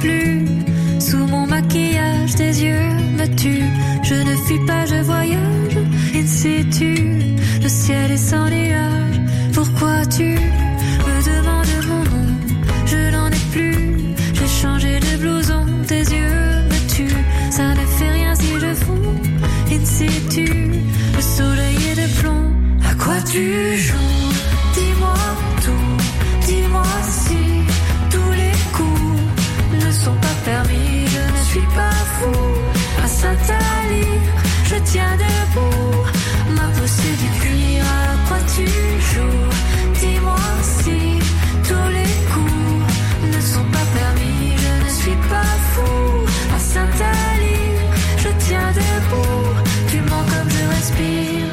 plus. Sous mon maquillage, tes yeux me tuent. Je ne fuis pas, je voyage, in situ. Le ciel est sans nuage. Pourquoi tu me demandes mon nom? Je n'en ai plus. J'ai changé de blouson, tes yeux me tuent. Ça ne fait rien si je fonds, in situ. Le soleil est de plomb. À quoi tu joues? Dis-moi tout. Dis-moi si tous les coups ne sont pas permis. Je ne suis pas fou. À Saint-Alyre, je tiens debout. Ma peau c'est du cuir. À quoi tu joues? Dis-moi si tous les coups ne sont pas permis. Je ne suis pas fou. À Saint-Alyre, je tiens debout. Tu mens comme je respire.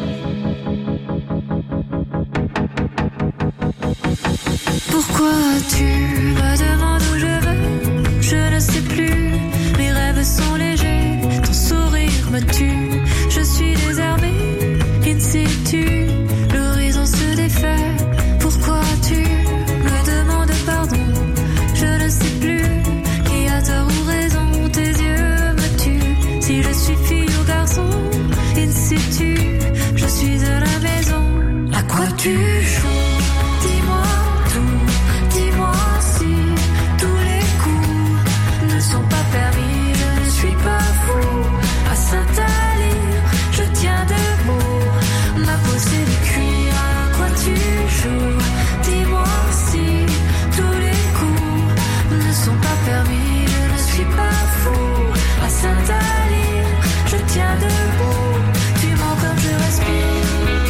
Pourquoi tu me demandes où je vais? Je ne sais plus. Mes rêves sont légers. Ton sourire me tue. Je suis désarmée, in situ. L'horizon se défait. Pourquoi tu me demandes pardon? Je ne sais plus qui a tort ou raison. Tes yeux me tuent. Si je suis fille ou garçon, in situ. Je suis à la maison. À quoi tu joues? Dis-moi tout. Dis-moi si tous les coups ne sont pas permis. Je ne suis pas fou. À Saint-Alyre, je tiens debout. Ma peau c'est du cuir. À quoi tu joues? Dis-moi si tous les coups ne sont pas permis. Je ne suis pas fou. À Saint-Alyre, je tiens debout. Tu mens comme je respire.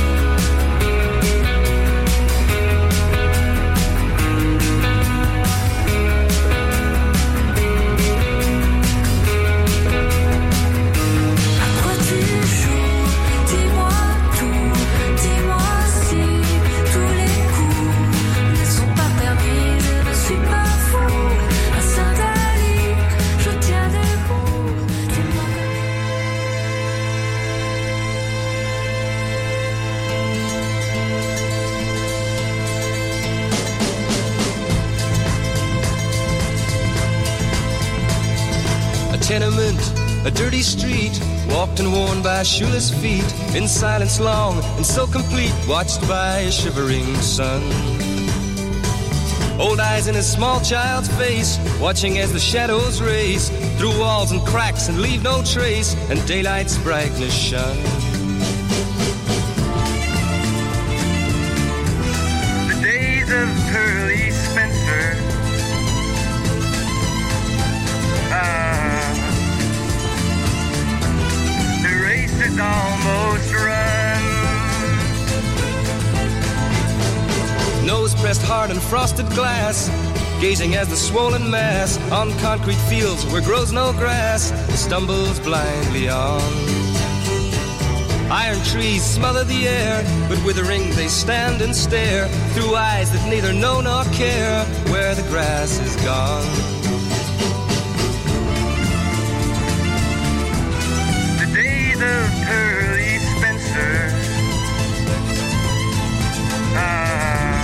Tenement, a dirty street, walked and worn by shoeless feet, in silence long and so complete, watched by a shivering sun. Old eyes in a small child's face, watching as the shadows race through walls and cracks and leave no trace, and daylight's brightness shone. The days of Pearly Spencer. Ah. Is almost run. Nose pressed hard on frosted glass, gazing as the swollen mass on concrete fields where grows no grass stumbles blindly on. Iron trees smother the air, but withering they stand and stare through eyes that neither know nor care where the grass is gone. Of Pearly Spencer. Ah,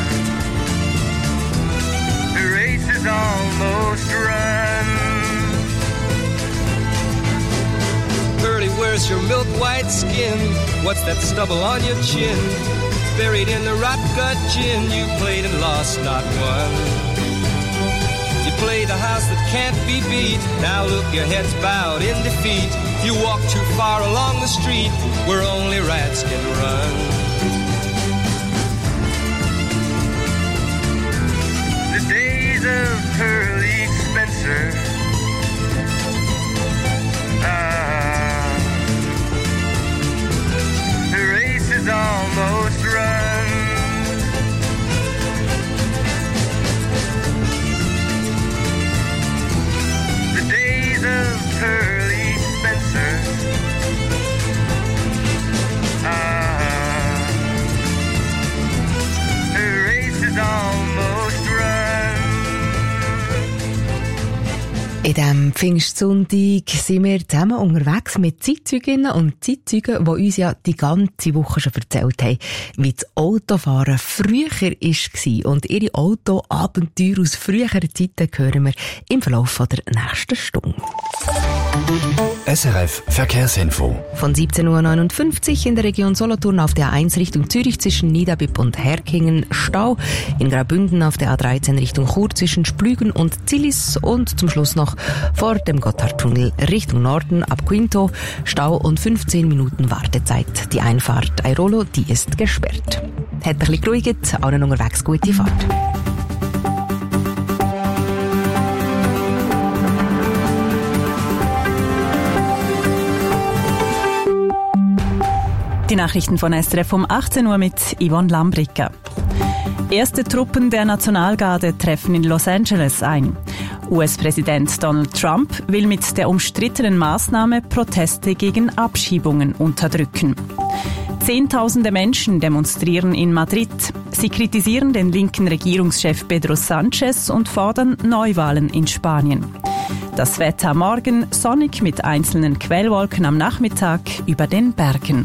the race is almost run. Pearly, where's your milk white skin? What's that stubble on your chin? Buried in the rot gut gin, you played and lost, not won. You play the house that can't be beat. Now look, your head's bowed in defeat. You walk too far along the street where only rats can run. The days of Pearly Spencer. Ah, the race is almost run. The days of Pearly Spencer. Ah, the race is almost run. In diesem Pfingstsonntag sind wir zusammen unterwegs mit Zeitzeuginnen und Zeitzeugen, die uns ja die ganze Woche schon erzählt haben, wie das Autofahren früher war. Und ihre Autoabenteuer aus früheren Zeiten hören wir im Verlauf der nächsten Stunde. S R F Verkehrsinfo. Von siebzehn Uhr neunundfünfzig in der Region Solothurn auf der A eins Richtung Zürich zwischen Niederbipp und Herkingen Stau. In Graubünden auf der A dreizehn Richtung Chur zwischen Splügen und Zillis. Und zum Schluss noch vor dem Gotthardtunnel Richtung Norden ab Quinto. Stau und fünfzehn Minuten Wartezeit. Die Einfahrt Airolo, die ist gesperrt. Hat ein bisschen geruhigt, allen unterwegs gute Fahrt. Die Nachrichten von S R F um achtzehn Uhr mit Yvonne Lambricka. Erste Truppen der Nationalgarde treffen in Los Angeles ein. U S-Präsident Donald Trump will mit der umstrittenen Maßnahme Proteste gegen Abschiebungen unterdrücken. Zehntausende Menschen demonstrieren in Madrid. Sie kritisieren den linken Regierungschef Pedro Sánchez und fordern Neuwahlen in Spanien. Das Wetter morgen sonnig mit einzelnen Quellwolken am Nachmittag über den Bergen.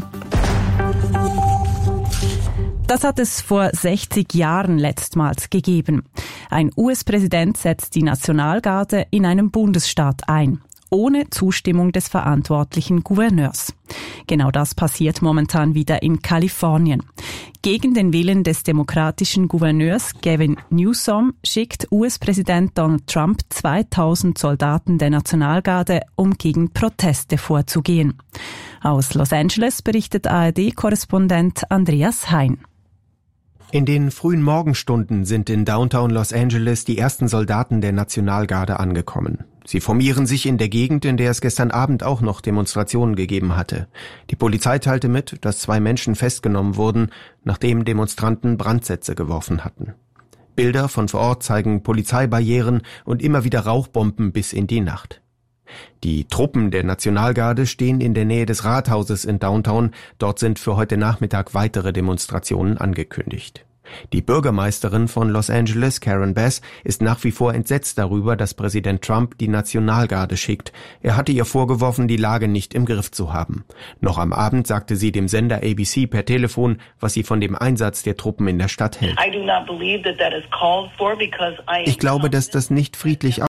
Das hat es vor sechzig Jahren letztmals gegeben. Ein U S-Präsident setzt die Nationalgarde in einem Bundesstaat ein, ohne Zustimmung des verantwortlichen Gouverneurs. Genau das passiert momentan wieder in Kalifornien. Gegen den Willen des demokratischen Gouverneurs Gavin Newsom schickt U S-Präsident Donald Trump zweitausend Soldaten der Nationalgarde, um gegen Proteste vorzugehen. Aus Los Angeles berichtet A R D-Korrespondent Andreas Hein. In den frühen Morgenstunden sind in Downtown Los Angeles die ersten Soldaten der Nationalgarde angekommen. Sie formieren sich in der Gegend, in der es gestern Abend auch noch Demonstrationen gegeben hatte. Die Polizei teilte mit, dass zwei Menschen festgenommen wurden, nachdem Demonstranten Brandsätze geworfen hatten. Bilder von vor Ort zeigen Polizeibarrieren und immer wieder Rauchbomben bis in die Nacht. Die Truppen der Nationalgarde stehen in der Nähe des Rathauses in Downtown. Dort sind für heute Nachmittag weitere Demonstrationen angekündigt. Die Bürgermeisterin von Los Angeles, Karen Bass, ist nach wie vor entsetzt darüber, dass Präsident Trump die Nationalgarde schickt. Er hatte ihr vorgeworfen, die Lage nicht im Griff zu haben. Noch am Abend sagte sie dem Sender A B C per Telefon, was sie von dem Einsatz der Truppen in der Stadt hält. Ich glaube, dass das nicht friedlich